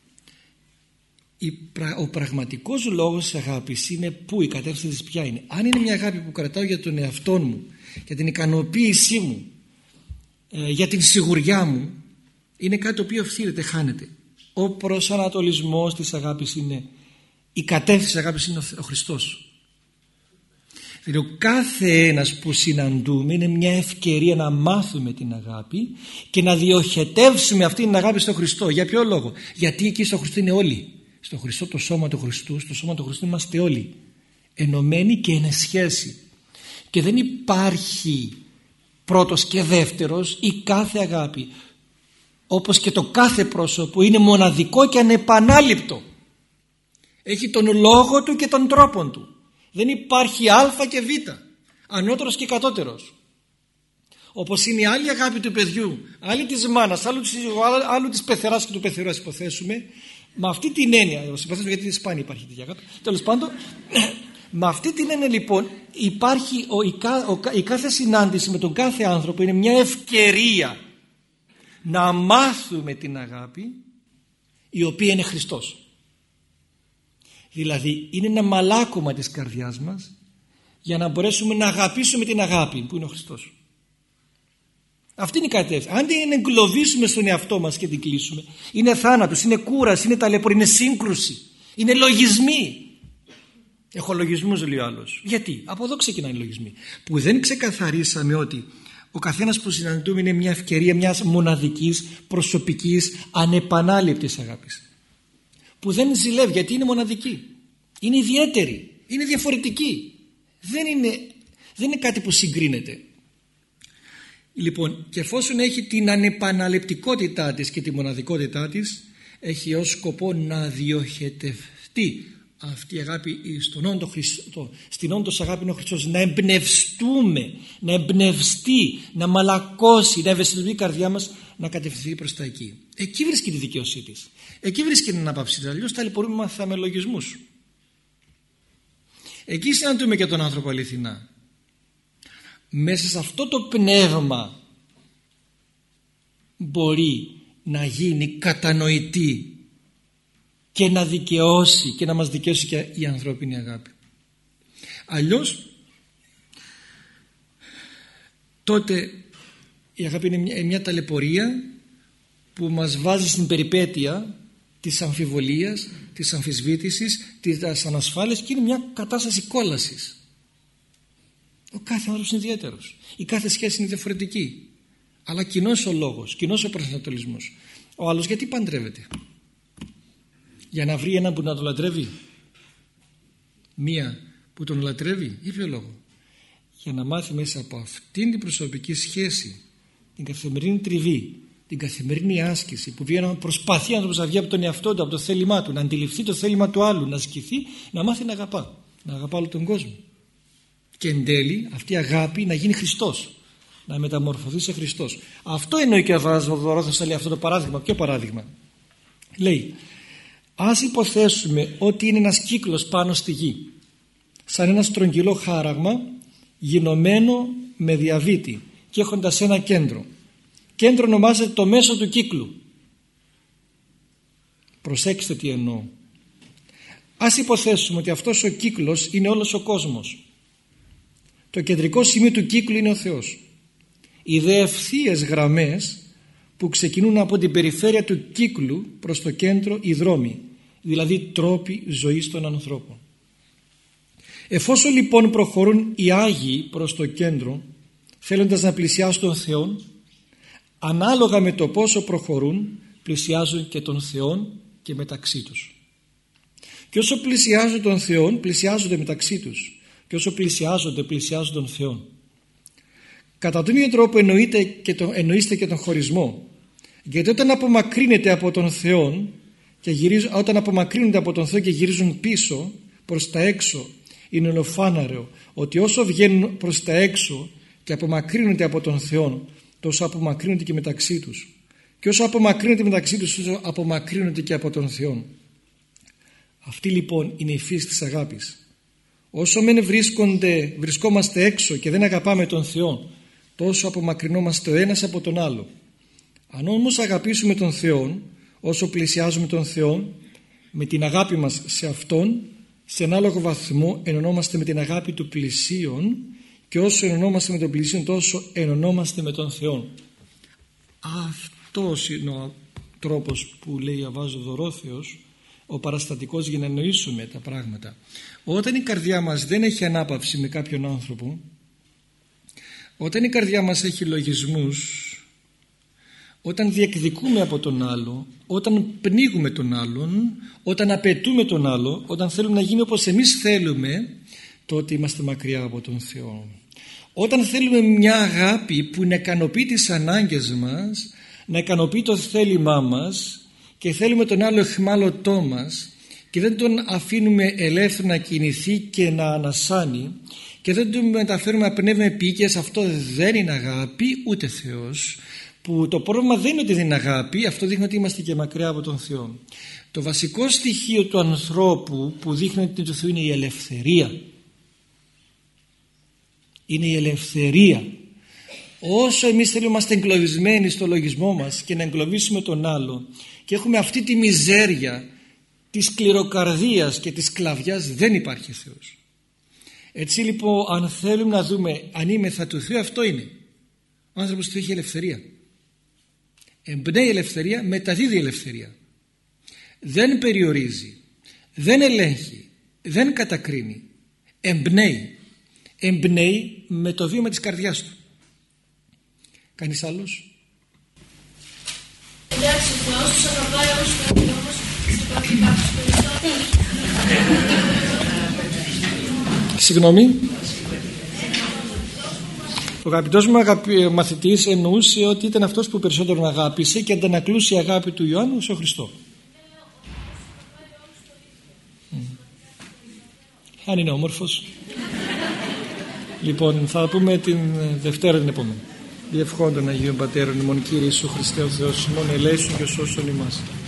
Ο πραγματικός λόγος της αγάπης είναι πού, η κατεύθυνση της ποια είναι? Αν είναι μια αγάπη που κρατάω για τον εαυτό μου, για την ικανοποίησή μου, ε, για την σιγουριά μου, είναι κάτι το οποίο φθήρεται, χάνεται. Ο προσανατολισμός της αγάπης είναι, η κατεύθυνση της αγάπης είναι ο Χριστός. Δηλαδή ο κάθε ένας που συναντούμε είναι μια ευκαιρία να μάθουμε την αγάπη και να διοχετεύσουμε αυτή την αγάπη στον Χριστό. Για ποιο λόγο? Γιατί εκεί στο Χριστό είναι όλοι. Στο Χριστό, το σώμα του Χριστού, στο σώμα του Χριστού είμαστε όλοι ενωμένοι και εν σχέση. Και δεν υπάρχει πρώτος και δεύτερος. Η κάθε αγάπη, όπως και το κάθε πρόσωπο, είναι μοναδικό και ανεπανάληπτο. Έχει τον λόγο του και τον τρόπο του. Δεν υπάρχει α και β, ανώτερος και κατώτερος. Όπως είναι η άλλη αγάπη του παιδιού, άλλη της μάνας, άλλου της, άλλου της πεθεράς και του πεθερού, ας υποθέσουμε. Με αυτή την έννοια, γιατί στην Ισπανία υπάρχει τέτοια αγάπη, τέλος πάντων, με αυτή την έννοια λοιπόν υπάρχει ο, η, ο, η κάθε συνάντηση με τον κάθε άνθρωπο είναι μια ευκαιρία να μάθουμε την αγάπη η οποία είναι Χριστός. Δηλαδή είναι ένα μαλάκωμα της καρδιάς μας για να μπορέσουμε να αγαπήσουμε την αγάπη που είναι ο Χριστός. Αυτή είναι η κατεύθυνση. Αν την εγκλωβίσουμε στον εαυτό μας και την κλείσουμε, είναι θάνατος, είναι κούραση, είναι ταλαιπωρία, είναι σύγκρουση, είναι λογισμοί. Έχω λογισμούς, λέει ο άλλος. Γιατί? Από εδώ ξεκινάνε οι λογισμοί. Που δεν ξεκαθαρίσαμε ότι ο καθένας που συναντούμε είναι μια ευκαιρία μιας μοναδικής, προσωπικής, ανεπανάληπτης αγάπης. Που δεν ζηλεύει, γιατί είναι μοναδική. Είναι ιδιαίτερη, είναι διαφορετική. Δεν είναι, δεν είναι κάτι που συγκρίνεται. Λοιπόν, και εφόσον έχει την ανεπαναληπτικότητά της και τη μοναδικότητά της, έχει ως σκοπό να διοχετευτεί αυτή η αγάπη στον όντο Χριστό, στην όντως αγάπη είναι ο Χριστός, να εμπνευστούμε, να εμπνευστεί, να μαλακώσει, να ευαισθητοποιεί η καρδιά μας, να κατευθυνθεί προς τα εκεί. Εκεί βρίσκει τη δικαίωσή της. Εκεί βρίσκει την ανάπαυση της. Αλλιώς ταλαιπωρούμε μάθαμε λογισμούς. Εκεί συναντούμε και τον άνθρωπο αληθινά. Μέσα σε αυτό το πνεύμα μπορεί να γίνει κατανοητή και να δικαιώσει και να μας δικαιώσει και η ανθρώπινη αγάπη. Αλλιώς τότε η αγάπη είναι μια, μια ταλαιπωρία που μας βάζει στην περιπέτεια της αμφιβολίας, της αμφισβήτησης, της ανασφάλειας και είναι μια κατάσταση κόλασης. Ο κάθε άνθρωπος είναι ιδιαίτερος. Η κάθε σχέση είναι διαφορετική. Αλλά κοινός ο λόγος, κοινός ο προσανατολισμός. Ο άλλος γιατί παντρεύεται? Για να βρει έναν που να τον λατρεύει? Μία που τον λατρεύει ή ποιο λόγο? Για να μάθει μέσα από αυτήν την προσωπική σχέση, την καθημερινή τριβή, την καθημερινή άσκηση που βγαίνει, προσπαθεί άνθρωπος να βγει από τον εαυτό του, από το θέλημά του, να αντιληφθεί το θέλημα του άλλου, να ασκηθεί, να μάθει να αγαπά, να αγαπά όλο τον κόσμο. Και εν τέλει αυτή η αγάπη να γίνει Χριστός, να μεταμορφωθεί σε Χριστός. Αυτό εννοεί και ο Βάσος, λέει αυτό το παράδειγμα. Ποιο παράδειγμα? Λέει, ας υποθέσουμε ότι είναι ένας κύκλος πάνω στη γη, σαν ένα στρογγυλό χάραγμα γινωμένο με διαβήτη και έχοντας ένα κέντρο. Κέντρο ονομάζεται το μέσο του κύκλου. Προσέξτε τι εννοώ. Ας υποθέσουμε ότι αυτός ο κύκλος είναι όλος ο κόσμος. Το κεντρικό σημείο του κύκλου είναι ο Θεός. Οι δε ευθείες γραμμές που ξεκινούν από την περιφέρεια του κύκλου προς το κέντρο, οι δρόμοι, δηλαδή τρόποι ζωής των ανθρώπων. Εφόσον λοιπόν προχωρούν οι Άγιοι προς το κέντρο, θέλοντας να πλησιάσουν τον Θεό, ανάλογα με το πόσο προχωρούν, πλησιάζουν και τον Θεόν και μεταξύ τους. Και όσο πλησιάζουν τον Θεόν, πλησιάζονται μεταξύ τους. Και όσο πλησιάζονται, πλησιάζουν τον Θεόν. Κατά τον ίδιο τρόπο εννοείται και τον, εννοείστε και τον χωρισμό. Γιατί όταν απομακρύνεται από τον Θεό και γυρίζουν, όταν απομακρύνονται από τον Θεό και γυρίζουν πίσω προς τα έξω, είναι ολοφάναρο ότι όσο βγαίνουν προς τα έξω και απομακρύνονται από τον Θεό, τόσο απομακρύνονται και μεταξύ τους. Και όσο απομακρύνονται μεταξύ τους, όσο απομακρύνονται και από τον Θεό. Αυτή λοιπόν είναι η φύση της αγάπης. Όσο μεν βρίσκονται, βρισκόμαστε έξω και δεν αγαπάμε τον Θεό, τόσο απομακρυνόμαστε ο ένας από τον άλλο. Αν όμως αγαπήσουμε τον Θεό, όσο πλησιάζουμε τον Θεό, με την αγάπη μας σε Αυτόν, σε ανάλογο βαθμό ενωνόμαστε με την αγάπη του πλησίον, και όσο ενωνόμαστε με τον πλησίον, τόσο ενωνόμαστε με τον Θεό. Αυτός είναι ο τρόπος που λέει ο Βάζος Δωρόθεος, ο παραστατικός, για να εννοήσουμε τα πράγματα. Όταν η καρδιά μας δεν έχει ανάπαυση με κάποιον άνθρωπο, όταν η καρδιά μας έχει λογισμούς, όταν διεκδικούμε από τον άλλο, όταν πνίγουμε τον άλλον, όταν απαιτούμε τον άλλο, όταν θέλουμε να γίνει όπως εμείς θέλουμε, τότε είμαστε μακριά από τον Θεό. Όταν θέλουμε μια αγάπη που να ικανοποιεί τις ανάγκες μας, να ικανοποιεί το θέλημά μας, και θέλουμε τον άλλο εχμάλωτό μας και δεν τον αφήνουμε ελεύθερο να κινηθεί και να ανασάνει και δεν τον μεταφέρουμε να πνεύμα επίοικιας, αυτό δεν είναι αγάπη ούτε Θεός. Που το πρόβλημα δεν είναι ότι δεν είναι αγάπη, αυτό δείχνει ότι είμαστε και μακριά από τον Θεό. Το βασικό στοιχείο του ανθρώπου που δείχνει ότι το Θεό είναι η ελευθερία. Είναι η ελευθερία. Όσο εμείς θέλουμε να είμαστε εγκλωβισμένοι στο λογισμό μας και να εγκλωβίσουμε τον άλλο και έχουμε αυτή τη μιζέρια της σκληροκαρδίας και της σκλαβιάς, δεν υπάρχει Θεός. Έτσι λοιπόν, αν θέλουμε να δούμε αν είμεθα του Θεού, αυτό είναι. Ο άνθρωπος του έχει ελευθερία. Εμπνέει ελευθερία, μεταδίδει ελευθερία. Δεν περιορίζει, δεν ελέγχει, δεν κατακρίνει. Εμπνέει. Εμπνέει με το βήμα της καρδιάς του. Κανείς άλλος? Εντάξει, ο Θεός τους αγαπάει όλους τους ανθρώπους, όμως συμπαθεί κάποιους περισσότερους. Συγγνώμη. Ο αγαπητός μου αγαπη... μαθητής εννοούσε ότι ήταν αυτός που περισσότερο αγάπησε και αντανακλούσε η αγάπη του Ιωάννου στο Χριστό. Mm. Αν είναι όμορφος. Λοιπόν, θα πούμε την Δευτέρα την επόμενη. Διευχόντων Αγίων Πατέρων ημών, Κύριε Ιησού Χριστέ ο Θεός ημών, ελέησον και σώσον ημάς.